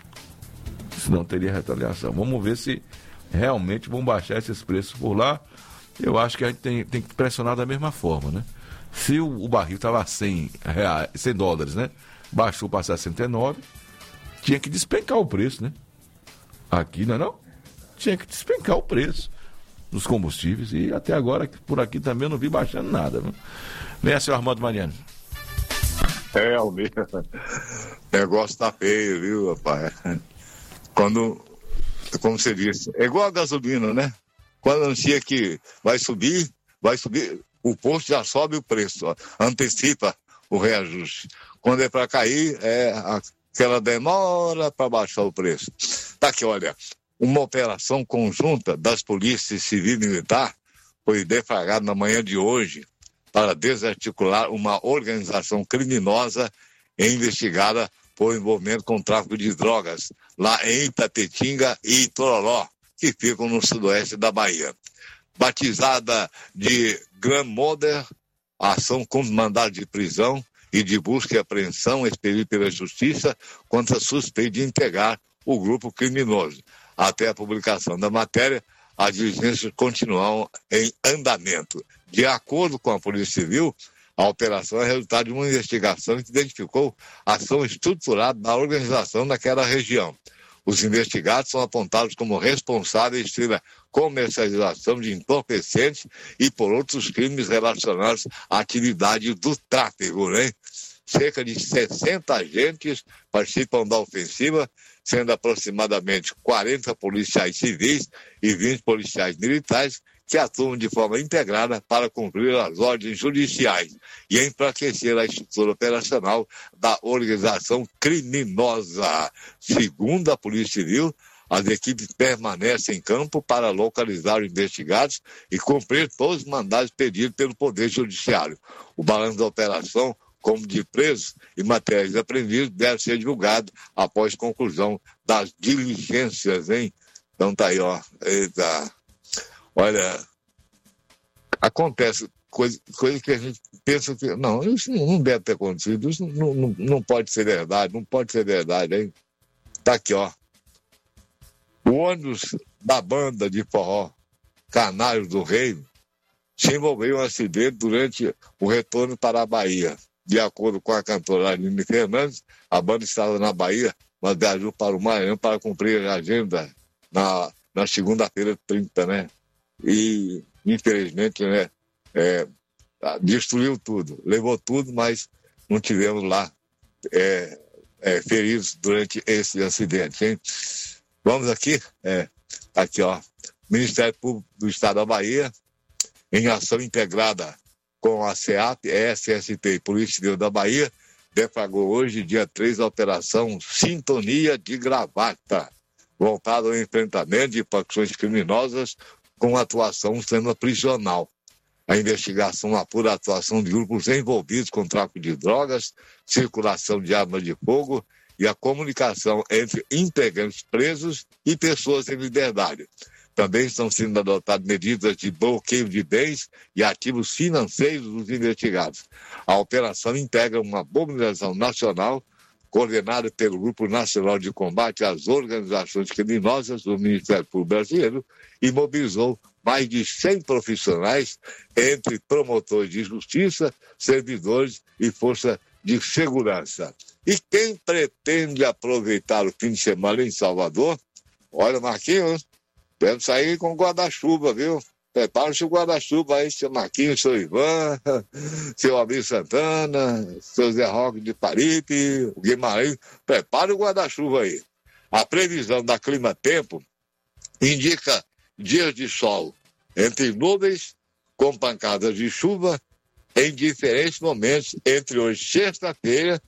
Vamos ver se realmente vão baixar esses preços por lá. Eu acho que a gente tem que pressionar da mesma forma, né? Se o barril estava a $100, né? Baixou para 69, tinha que despencar o preço, né? Aqui, não é não? tinha que despencar o preço dos combustíveis. E até agora, por aqui também eu não vi baixando nada. Viu? Vem, senhor Armando Mariano. O negócio tá feio, viu, rapaz? Como você disse, é igual a gasolina, né? Quando anuncia que vai subir, o posto já sobe o preço, ó, antecipa o reajuste. Quando é para cair, é aquela demora para baixar o preço. Tá aqui, olha, uma operação conjunta das polícias civil e militar foi deflagrada na manhã de hoje para desarticular uma organização criminosa investigada por envolvimento com tráfico de drogas lá em Itapetinga e Itororó, que ficam no sudoeste da Bahia. Batizada de Grandmother, a ação com mandado de prisão e de busca e apreensão expedida pela Justiça contra suspeito de integrar o grupo criminoso. Até a publicação da matéria, as diligências continuam em andamento. De acordo com a Polícia Civil, a operação é resultado de uma investigação que identificou a ação estruturada da organização naquela região. Os investigados são apontados como responsáveis pela comercialização de entorpecentes e por outros crimes relacionados à atividade do tráfico, né? Cerca de 60 agentes participam da ofensiva, sendo aproximadamente 40 policiais civis e 20 policiais militares que atuam de forma integrada para cumprir as ordens judiciais e enfraquecer a estrutura operacional da organização criminosa. Segundo a Polícia Civil, as equipes permanecem em campo para localizar os investigados e cumprir todos os mandados pedidos pelo Poder Judiciário. O balanço da operação, como de presos e materiais apreendidos, deve ser divulgado após conclusão das diligências, hein? Então tá aí, ó. Eita. Olha, acontece coisa que a gente pensa que... Não, isso não deve ter acontecido, isso não pode ser verdade, hein? Tá aqui, ó. O ônibus da banda de forró Canários do Reino se envolveu em um acidente durante o retorno para a Bahia. De acordo com a cantora Aline Fernandes, a banda estava na Bahia, mas viajou para o Maranhão para cumprir a agenda na segunda-feira 30, né? E, infelizmente, né, destruiu tudo, levou tudo, mas não tivemos lá feridos durante esse acidente, hein? Vamos aqui, aqui, ó, Ministério Público do Estado da Bahia, em ação integrada com a SEAP, SST e Polícia Civil da Bahia, deflagrou hoje, dia 3, a Operação Sintonia de Gravata, voltada ao enfrentamento de facções criminosas com atuação no sistema prisional. A investigação apura a atuação de grupos envolvidos com tráfico de drogas, circulação de armas de fogo e a comunicação entre integrantes presos e pessoas em liberdade. Também estão sendo adotadas medidas de bloqueio de bens e ativos financeiros dos investigados. A operação integra uma mobilização nacional coordenada pelo Grupo Nacional de Combate às Organizações Criminosas do Ministério Público Brasileiro e mobilizou mais de 100 profissionais, entre promotores de justiça, servidores e força de segurança. E quem pretende aproveitar o fim de semana em Salvador, olha, Marquinhos, deve sair com guarda-chuva, viu? Prepara-se o guarda-chuva aí, seu Marquinhos, seu Ivan, seu Abel Santana, seu Zé Roque de Paripe, o Guimarães, prepara o guarda-chuva aí. A previsão da Clima Tempo indica dias de sol entre nuvens com pancadas de chuva em diferentes momentos entre hoje, sexta-feira,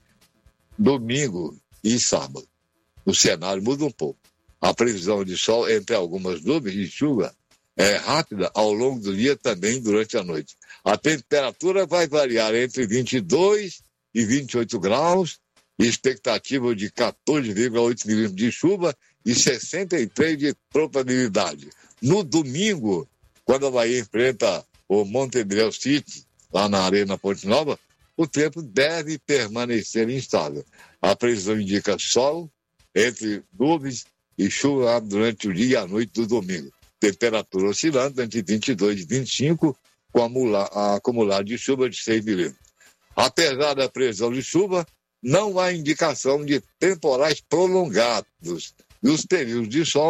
domingo e sábado. O cenário muda um pouco. A previsão de sol entre algumas nuvens de chuva é rápida ao longo do dia, também durante a noite. A temperatura vai variar entre 22 e 28 graus, expectativa de 14,8 milímetros de chuva e 63 de probabilidade. No domingo, quando a Bahia enfrenta o Montevideo City, lá na Arena Ponte Nova, o tempo deve permanecer instável. A previsão indica sol entre nuvens e chuva durante o dia e a noite do domingo. Temperatura oscilando entre 22 e 25, com acumulado de chuva de 6 milímetros. Apesar da previsão de chuva, não há indicação de temporais prolongados. E os períodos de sol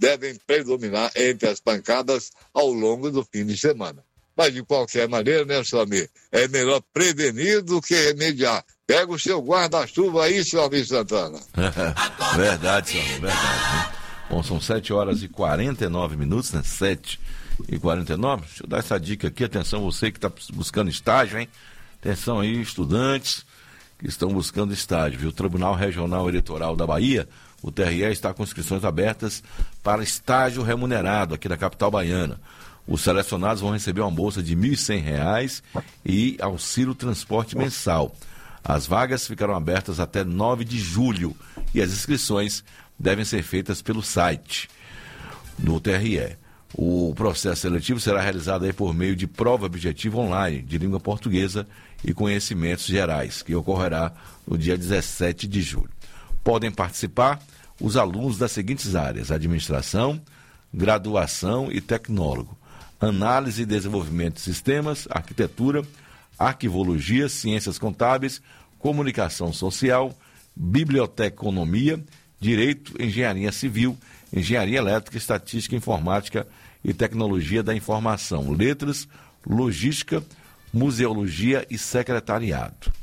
devem predominar entre as pancadas ao longo do fim de semana. Mas, de qualquer maneira, né, Samir? É melhor prevenir do que remediar. Pega o seu guarda-chuva aí, seu amigo Santana. Verdade, Samir, verdade. Né? Bom, são 7 horas e 49 minutos, né? 7h49. Deixa eu dar essa dica aqui. Atenção, você que está buscando estágio, hein? Atenção aí, estudantes que estão buscando estágio, viu? O Tribunal Regional Eleitoral da Bahia, o TRE, está com inscrições abertas para estágio remunerado aqui na capital baiana. Os selecionados vão receber uma bolsa de R$ 1.100 e auxílio transporte mensal. As vagas ficarão abertas até 9 de julho e as inscrições devem ser feitas pelo site do TRE. O processo seletivo será realizado aí por meio de prova objetiva online de língua portuguesa e conhecimentos gerais, que ocorrerá no dia 17 de julho. Podem participar os alunos das seguintes áreas: administração, graduação e tecnólogo, análise e desenvolvimento de sistemas, arquitetura, arquivologia, ciências contábeis, comunicação social, biblioteconomia, direito, engenharia civil, engenharia elétrica, estatística, informática e tecnologia da informação, letras, logística, museologia e secretariado.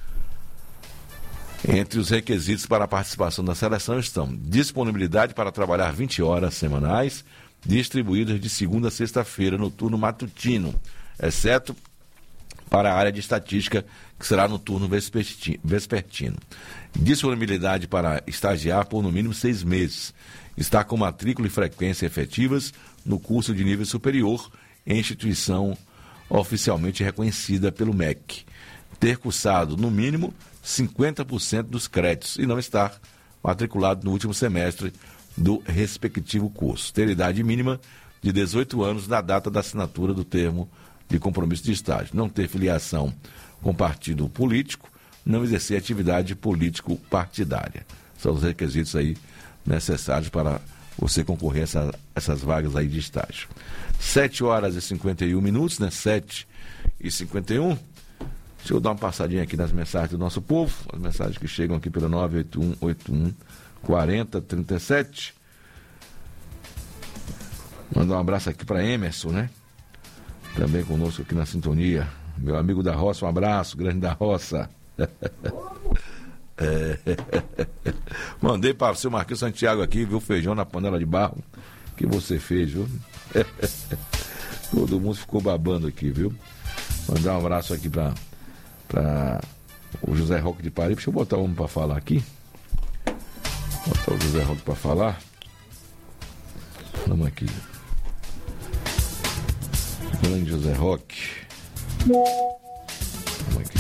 Entre os requisitos para a participação da seleção estão disponibilidade para trabalhar 20 horas semanais, distribuídas de segunda a sexta-feira no turno matutino, exceto para a área de estatística, que será no turno vespertino. Disponibilidade para estagiar por no mínimo 6 meses. Estar com matrícula e frequência efetivas no curso de nível superior em instituição oficialmente reconhecida pelo MEC. Ter cursado, no mínimo, 50% dos créditos e não estar matriculado no último semestre do respectivo curso. Ter idade mínima de 18 anos na data da assinatura do termo de compromisso de estágio. Não ter filiação com partido político, não exercer atividade político-partidária. São os requisitos aí necessários para você concorrer a essas vagas aí de estágio. 7 horas e 51 minutos, né? 7h51. Deixa eu dar uma passadinha aqui nas mensagens do nosso povo, as mensagens que chegam aqui pelo 981-81-40-37. Mandar um abraço aqui para Emerson, né? Também conosco aqui na sintonia. Meu amigo da roça, um abraço, grande da roça. Mandei para o seu Marquinhos Santiago aqui, viu, feijão na panela de barro que você fez, viu? Todo mundo ficou babando aqui, viu? Mandar um abraço aqui para o José Roque de Paripe. Deixa eu botar um para falar aqui. Botar o José Roque para falar. Vamos aqui. Grande José Roque. Vamos aqui.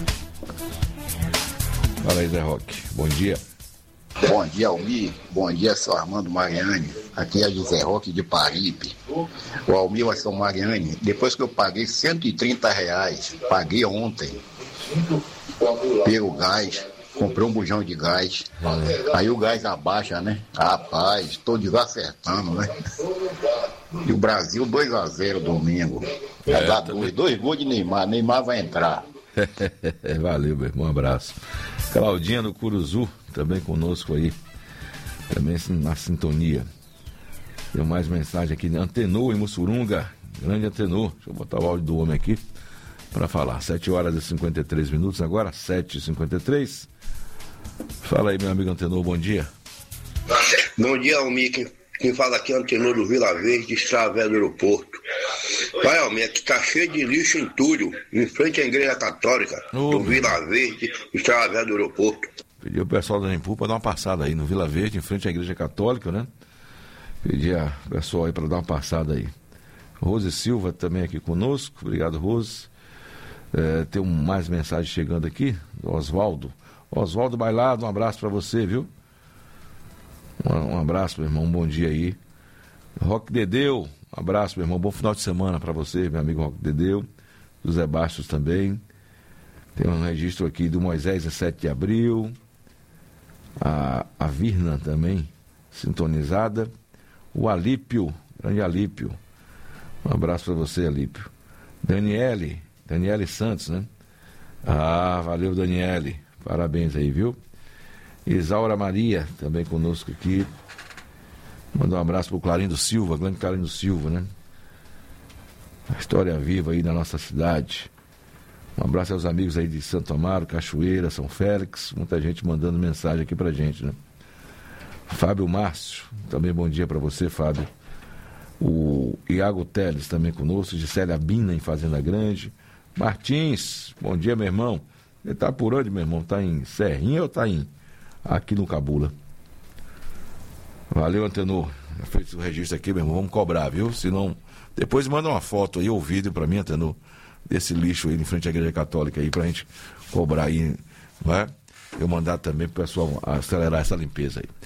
Fala aí, Zé Roque. Bom dia. Bom dia, Almir. Bom dia, seu Armando Mariani. Aqui é José Roque de Paripe. O Almir vai ser o Mariani. Depois que eu paguei R$130, paguei ontem pelo gás, comprei um bujão de gás. Aí o gás abaixa, né? Rapaz, estou desacertando, né? E o Brasil 2-0 domingo. Vai dar dois gols de Neymar. Neymar vai entrar. Valeu, meu irmão. Um abraço. Claudinha do Curuzu, também conosco aí. Também na sintonia. Tem mais mensagem aqui. Antenor em Mussurunga. Grande Antenor. Deixa eu botar o áudio do homem aqui para falar. 7 horas e 53 minutos agora. 7h53. Fala aí, meu amigo Antenor. Bom dia. Bom dia, Almir. Quem fala aqui é Antenor do Vila Verde, Estravé do Aeroporto. Pai, Almir, aqui tá cheio de lixo em Túlio, em frente à Igreja Católica do Vila Verde, Estravé do Aeroporto. Pedi ao pessoal da Empu para dar uma passada aí no Vila Verde, em frente à Igreja Católica, né? Pedi ao pessoal aí para dar uma passada aí. Rose Silva também aqui conosco. Obrigado, Rose. Tem mais mensagem chegando aqui, do Oswaldo. Oswaldo Bailado, um abraço para você, viu? Um abraço, meu irmão, um bom dia aí. Roque Dedeu, um abraço, meu irmão, bom final de semana para você, meu amigo Roque Dedeu. José Bastos também. Tem um registro aqui do Moisés, 7 de abril. A Virna também, sintonizada. O Alípio, grande Alípio. Um abraço para você, Alípio. Daniele Santos, né? Valeu, Daniele. Parabéns aí, viu? Isaura Maria, também conosco aqui. Mandar um abraço pro Clarindo Silva, grande Clarindo Silva, né? A história viva aí na nossa cidade. Um abraço aos amigos aí de Santo Amaro, Cachoeira, São Félix, muita gente mandando mensagem aqui pra gente, né? Fábio Márcio, também bom dia pra você, Fábio. O Iago Teles também conosco, Gisele Bina em Fazenda Grande. Martins, bom dia, meu irmão. Ele tá por onde, meu irmão? Tá em Serrinha ou tá aqui no Cabula? Valeu, Antenor. Já fez o registro aqui, meu irmão. Vamos cobrar, viu? Senão, depois manda uma foto aí ou vídeo pra mim, Antenor, desse lixo aí em frente à Igreja Católica aí, pra gente cobrar aí, vai? Eu mandar também pro pessoal acelerar essa limpeza aí.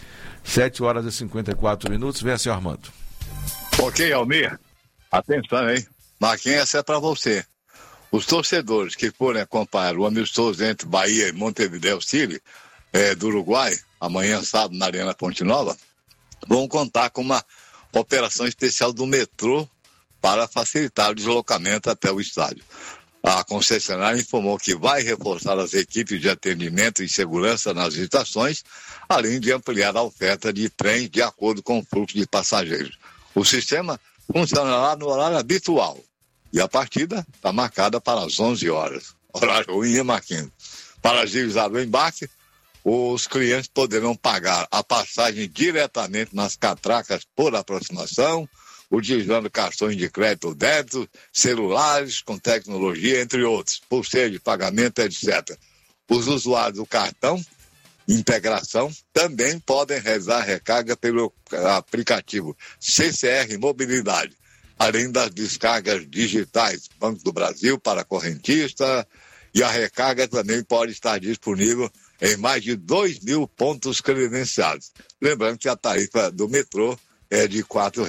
7h54. Vem, senhor Armando. Ok, Almir. Atenção, hein? Marquinhos, essa é pra você. Os torcedores que forem acompanhar o amistoso entre Bahia e Montevideo City, do Uruguai, amanhã, sábado, na Arena Ponte Nova, vão contar com uma operação especial do metrô para facilitar o deslocamento até o estádio. A concessionária informou que vai reforçar as equipes de atendimento e segurança nas estações, além de ampliar a oferta de trens de acordo com o fluxo de passageiros. O sistema funcionará no horário habitual e a partida está marcada para as 11 horas. Horário ruim, hein, Marquinhos? Para agilizar o embarque, os clientes poderão pagar a passagem diretamente nas catracas por aproximação, utilizando cartões de crédito ou débito, celulares com tecnologia, entre outros, pulseira de pagamento, etc. Os usuários do cartão integração também podem realizar recarga pelo aplicativo CCR Mobilidade, além das descargas digitais Banco do Brasil para correntista, e a recarga também pode estar disponível em mais de 2.000 pontos credenciados. Lembrando que a tarifa do metrô é de R$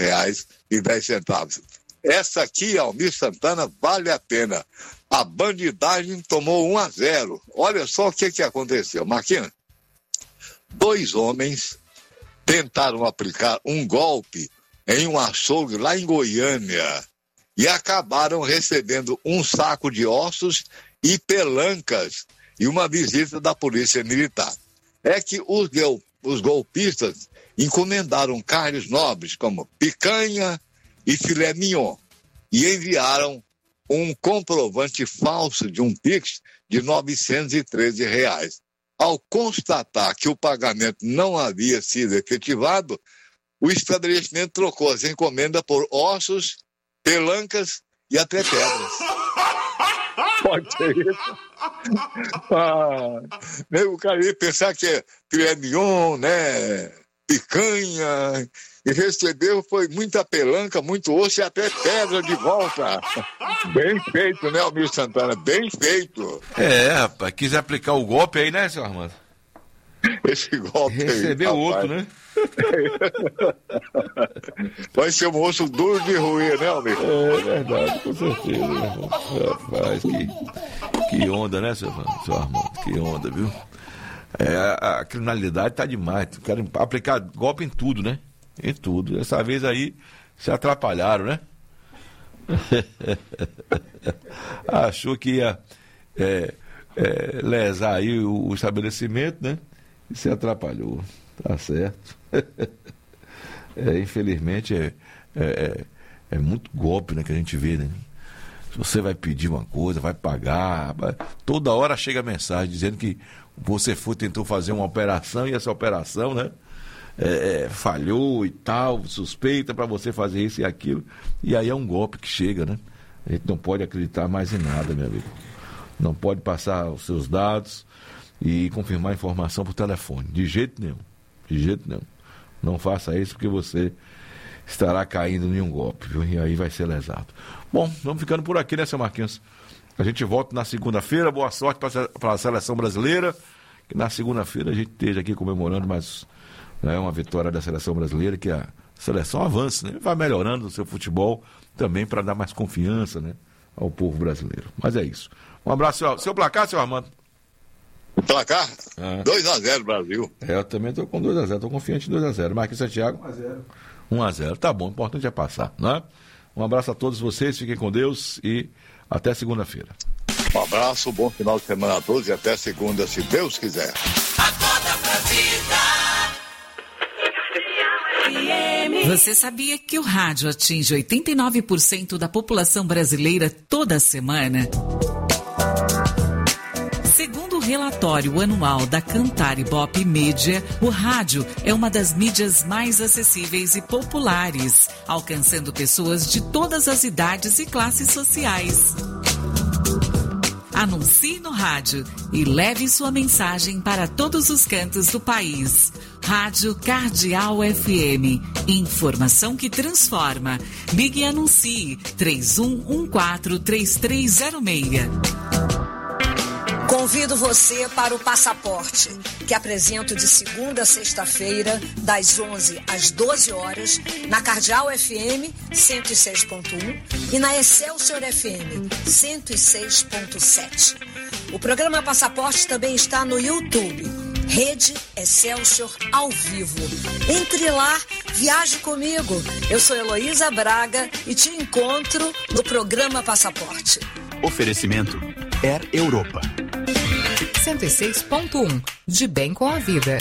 4,10. Essa aqui, Almir Santana, vale a pena. A bandidagem tomou 1-0. Olha só o que aconteceu. Marquinhos, 2 homens tentaram aplicar um golpe em um açougue lá em Goiânia e acabaram recebendo um saco de ossos e pelancas e uma visita da Polícia Militar. É que os golpistas encomendaram carnes nobres como picanha e filé mignon e enviaram um comprovante falso de um Pix de R$ 913. Ao constatar que o pagamento não havia sido efetivado, o estabelecimento trocou as encomendas por ossos, pelancas e até pedras. Pode ser isso. O cara ia pensar que é filé mignon, né? Picanha, e recebeu foi muita pelanca, muito osso e até pedra de volta. Bem feito, né, Almir Santana? Bem feito. Rapaz, quis aplicar o golpe aí, né, seu Armando? Esse golpe recebeu aí, outro, né? Vai ser um osso duro de roer, né, Almir? É verdade, com certeza, meu irmão. Rapaz, que onda, né, seu Armando? Que onda, viu? A criminalidade tá demais. Querem aplicar golpe em tudo, né? Em tudo. Dessa vez aí se atrapalharam, né? Achou que ia lesar aí o estabelecimento, né? E se atrapalhou. Tá certo. Infelizmente é muito golpe, né, que a gente vê, né? Se você vai pedir uma coisa, vai pagar, toda hora chega a mensagem dizendo que você tentou fazer uma operação e essa operação, né, falhou e tal, suspeita para você fazer isso e aquilo, e aí é um golpe que chega, né? A gente não pode acreditar mais em nada, meu amigo. Não pode passar os seus dados e confirmar a informação por telefone, de jeito nenhum, de jeito nenhum. Não faça isso porque você estará caindo em um golpe, viu? E aí vai ser lesado. Bom, vamos ficando por aqui, né, seu Marquinhos? A gente volta na segunda-feira. Boa sorte para a seleção brasileira. Que na segunda-feira a gente esteja aqui comemorando mais uma vitória da seleção brasileira, que a seleção avance, né? Vai melhorando o seu futebol também para dar mais confiança, né, ao povo brasileiro. Mas é isso. Um abraço. Seu placar, seu Armando? O placar? 2-0 Brasil. Eu também estou com 2-0. Estou confiante em 2-0. Marquinhos Santiago? 1-0. Tá bom. O importante é passar, né? Um abraço a todos vocês. Fiquem com Deus e até segunda-feira. Um abraço, bom final de semana a todos e até segunda, se Deus quiser. Acorda pra vida. Você sabia que o rádio atinge 89% da população brasileira toda semana? Segundo o relatório anual da Cantar Ibope Mídia, o rádio é uma das mídias mais acessíveis e populares, alcançando pessoas de todas as idades e classes sociais. Anuncie no rádio e leve sua mensagem para todos os cantos do país. Rádio Cardeal FM. Informação que transforma. Ligue e anuncie 31143306. Convido você para o Passaporte, que apresento de segunda a sexta-feira, das 11 às 12 horas, na Cardeal FM 106.1 e na Excelsior FM 106.7. O programa Passaporte também está no YouTube, Rede Excelsior ao vivo. Entre lá, viaje comigo. Eu sou Heloísa Braga e te encontro no programa Passaporte. Oferecimento Air Europa. 106.1. De bem com a vida.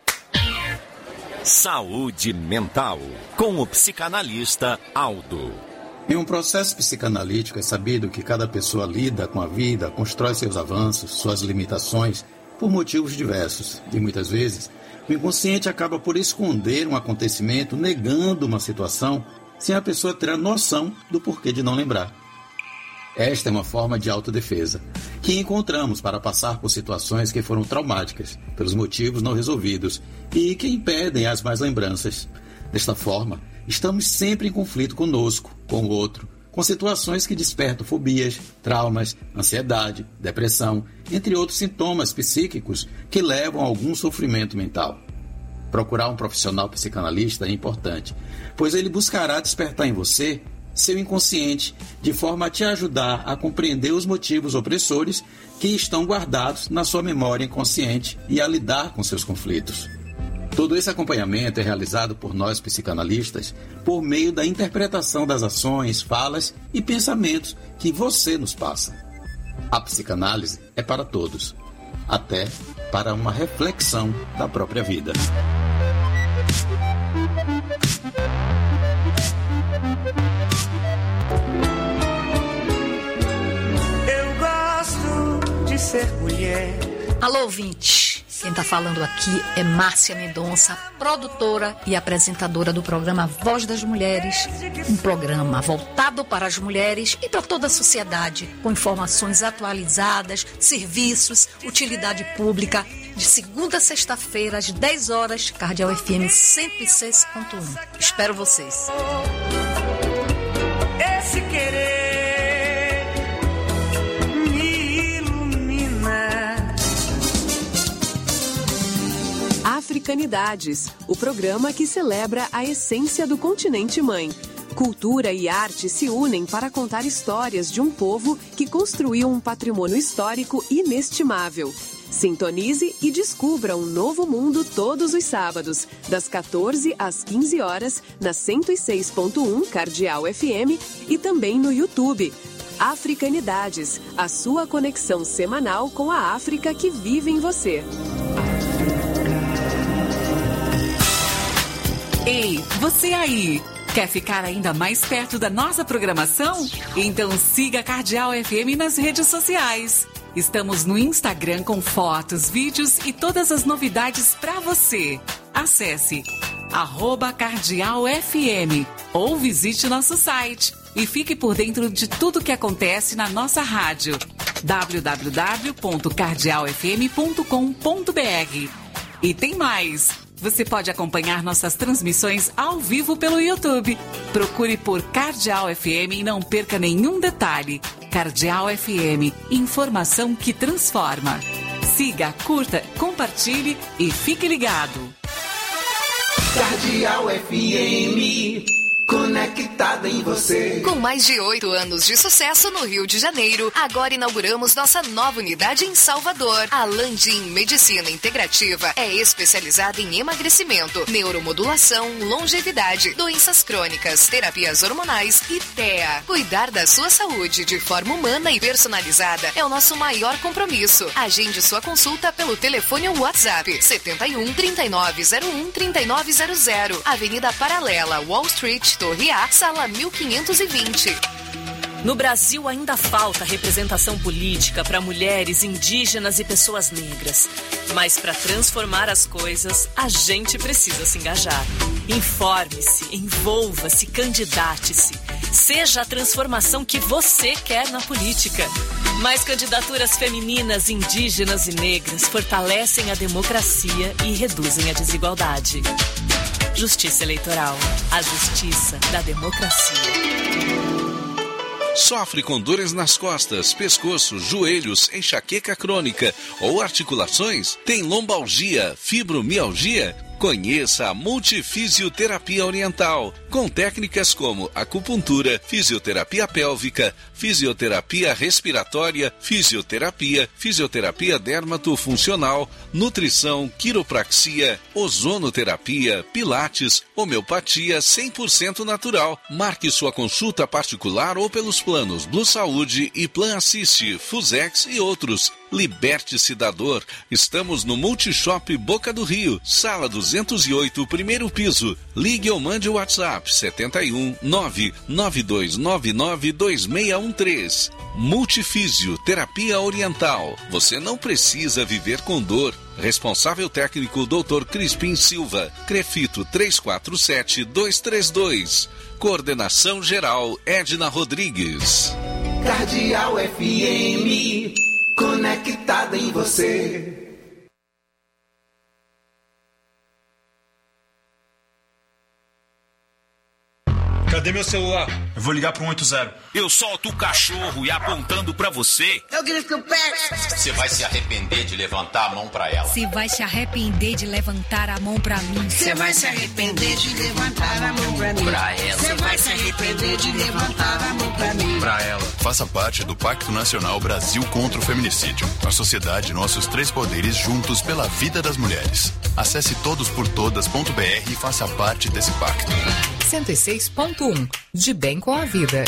Saúde mental. Com o psicanalista Aldo. Em um processo psicanalítico é sabido que cada pessoa lida com a vida, constrói seus avanços, suas limitações, por motivos diversos. E muitas vezes, o inconsciente acaba por esconder um acontecimento, negando uma situação, sem a pessoa ter a noção do porquê de não lembrar. Esta é uma forma de autodefesa, que encontramos para passar por situações que foram traumáticas, pelos motivos não resolvidos, e que impedem as más lembranças. Desta forma, estamos sempre em conflito conosco, com o outro, com situações que despertam fobias, traumas, ansiedade, depressão, entre outros sintomas psíquicos que levam a algum sofrimento mental. Procurar um profissional psicanalista é importante, pois ele buscará despertar em você seu inconsciente, de forma a te ajudar a compreender os motivos opressores que estão guardados na sua memória inconsciente e a lidar com seus conflitos. Todo esse acompanhamento é realizado por nós psicanalistas por meio da interpretação das ações, falas e pensamentos que você nos passa. A psicanálise é para todos, até para uma reflexão da própria vida. Ser mulher. Alô, ouvinte. Quem está falando aqui é Márcia Mendonça, produtora e apresentadora do programa Voz das Mulheres, um programa voltado para as mulheres e para toda a sociedade, com informações atualizadas, serviços, utilidade pública, de segunda a sexta-feira, às 10 horas, Cardeal FM 106.1. Espero vocês. Esse querer Africanidades, o programa que celebra a essência do continente mãe. Cultura e arte se unem para contar histórias de um povo que construiu um patrimônio histórico inestimável. Sintonize e descubra um novo mundo todos os sábados, das 14 às 15 horas, na 106.1 Cardeal FM e também no YouTube. Africanidades, a sua conexão semanal com a África que vive em você. Ei, você aí! Quer ficar ainda mais perto da nossa programação? Então siga a Cardeal FM nas redes sociais. Estamos no Instagram com fotos, vídeos e todas as novidades para você. Acesse @CardealFM ou visite nosso site e fique por dentro de tudo que acontece na nossa rádio. www.cardealfm.com.br. E tem mais! Você pode acompanhar nossas transmissões ao vivo pelo YouTube. Procure por Cardeal FM e não perca nenhum detalhe. Cardeal FM, informação que transforma. Siga, curta, compartilhe e fique ligado. Cardeal FM, conectada em você. Com mais de 8 anos de sucesso no Rio de Janeiro, agora inauguramos nossa nova unidade em Salvador. A Landim Medicina Integrativa é especializada em emagrecimento, neuromodulação, longevidade, doenças crônicas, terapias hormonais e TEA. Cuidar da sua saúde de forma humana e personalizada é o nosso maior compromisso. Agende sua consulta pelo telefone ou WhatsApp 71 3901 3900, Avenida Paralela, Wall Street, Torre A, sala 1520. No Brasil ainda falta representação política para mulheres, indígenas e pessoas negras. Mas para transformar as coisas, a gente precisa se engajar. Informe-se, envolva-se, candidate-se. Seja a transformação que você quer na política. Mais candidaturas femininas, indígenas e negras fortalecem a democracia e reduzem a desigualdade. Justiça Eleitoral. A justiça da democracia. Sofre com dores nas costas, pescoço, joelhos, enxaqueca crônica ou articulações? Tem lombalgia, fibromialgia? Conheça a Multifisioterapia Oriental, com técnicas como acupuntura, fisioterapia pélvica, fisioterapia respiratória, fisioterapia dermatofuncional, nutrição, quiropraxia, ozonoterapia, pilates, homeopatia 100% natural. Marque sua consulta particular ou pelos planos Blue Saúde e Plan Assist, Fusex e outros. Liberte-se da dor. Estamos no Multishop Boca do Rio, sala 208, primeiro piso. Ligue ou mande o WhatsApp 71 99299 2613. Multifísio Terapia Oriental. Você não precisa viver com dor. Responsável técnico Dr. Crispim Silva. Crefito 347232. Coordenação geral Edna Rodrigues. Cardeal FM, conectada em você. Cadê meu celular? Eu vou ligar pro 180. Eu solto o cachorro e apontando pra você. Eu grito que eu pego. Você vai se arrepender de levantar a mão pra ela. Você vai se arrepender de levantar a mão pra mim. Você vai se arrepender de levantar a mão pra mim. Pra ela. Você vai se arrepender de levantar a mão pra mim. Pra ela. Faça parte do Pacto Nacional Brasil contra o Feminicídio. A sociedade, nossos três poderes juntos pela vida das mulheres. Acesse todosportodas.br e faça parte desse pacto. 106.1 De bem com a vida.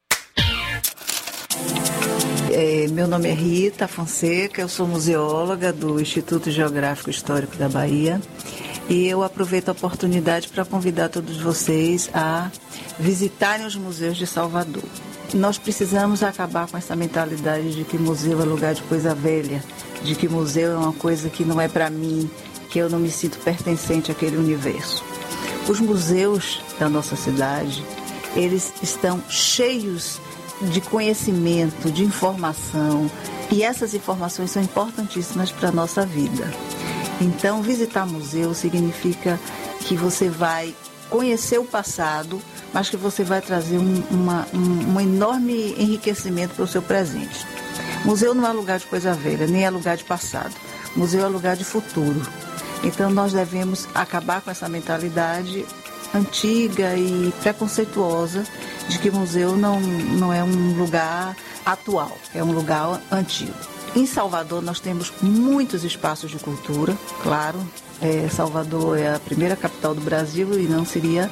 Meu nome é Rita Fonseca, eu sou museóloga do Instituto Geográfico Histórico da Bahia e eu aproveito a oportunidade para convidar todos vocês a visitarem os museus de Salvador. Nós precisamos acabar com essa mentalidade de que museu é lugar de coisa velha, de que museu é uma coisa que não é para mim, que eu não me sinto pertencente àquele universo. Os museus da nossa cidade, eles estão cheios de conhecimento, de informação, e essas informações são importantíssimas para a nossa vida. Então, visitar museu significa que você vai conhecer o passado, mas que você vai trazer um enorme enriquecimento para o seu presente. Museu não é lugar de coisa velha, nem é lugar de passado. Museu é lugar de futuro. Então, nós devemos acabar com essa mentalidade antiga e preconceituosa de que o museu não é um lugar atual, é um lugar antigo. Em Salvador, nós temos muitos espaços de cultura, claro. Salvador é a primeira capital do Brasil e não seria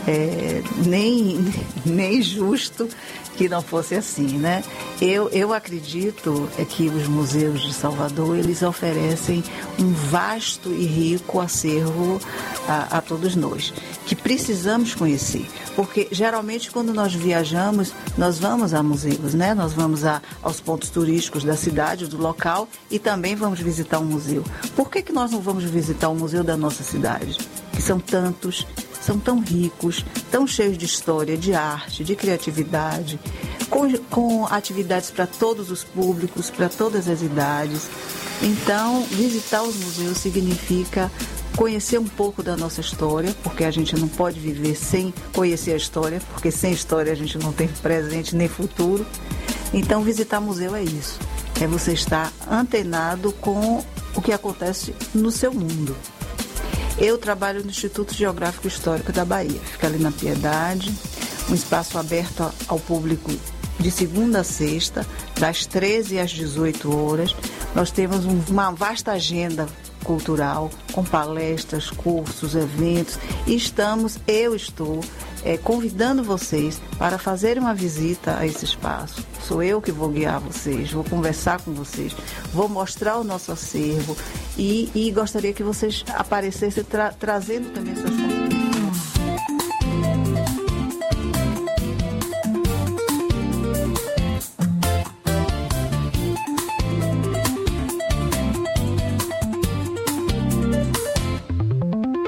nem justo que não fosse assim, né? Eu acredito que os museus de Salvador, eles oferecem um vasto e rico acervo a todos nós, que precisamos conhecer, porque geralmente quando nós viajamos, nós vamos a museus, né? Nós vamos aos pontos turísticos da cidade, do local, e também vamos visitar um museu. Por que nós não vamos visitar o museu da nossa cidade? Que são tantos, são tão ricos, tão cheios de história, de arte, de criatividade, com atividades para todos os públicos, para todas as idades. Então, visitar os museus significa conhecer um pouco da nossa história, porque a gente não pode viver sem conhecer a história, porque sem história a gente não tem presente nem futuro. Então, visitar museu é isso, é você estar antenado com o que acontece no seu mundo. Eu trabalho no Instituto Geográfico Histórico da Bahia, fica ali na Piedade. um espaço aberto ao público de segunda a sexta, das 13 às 18 horas. Nós temos uma vasta agenda cultural, com palestras, cursos, eventos, e eu estou convidando vocês para fazer uma visita a esse espaço. Sou eu que vou guiar vocês, vou conversar com vocês, vou mostrar o nosso acervo e gostaria que vocês aparecessem trazendo também suas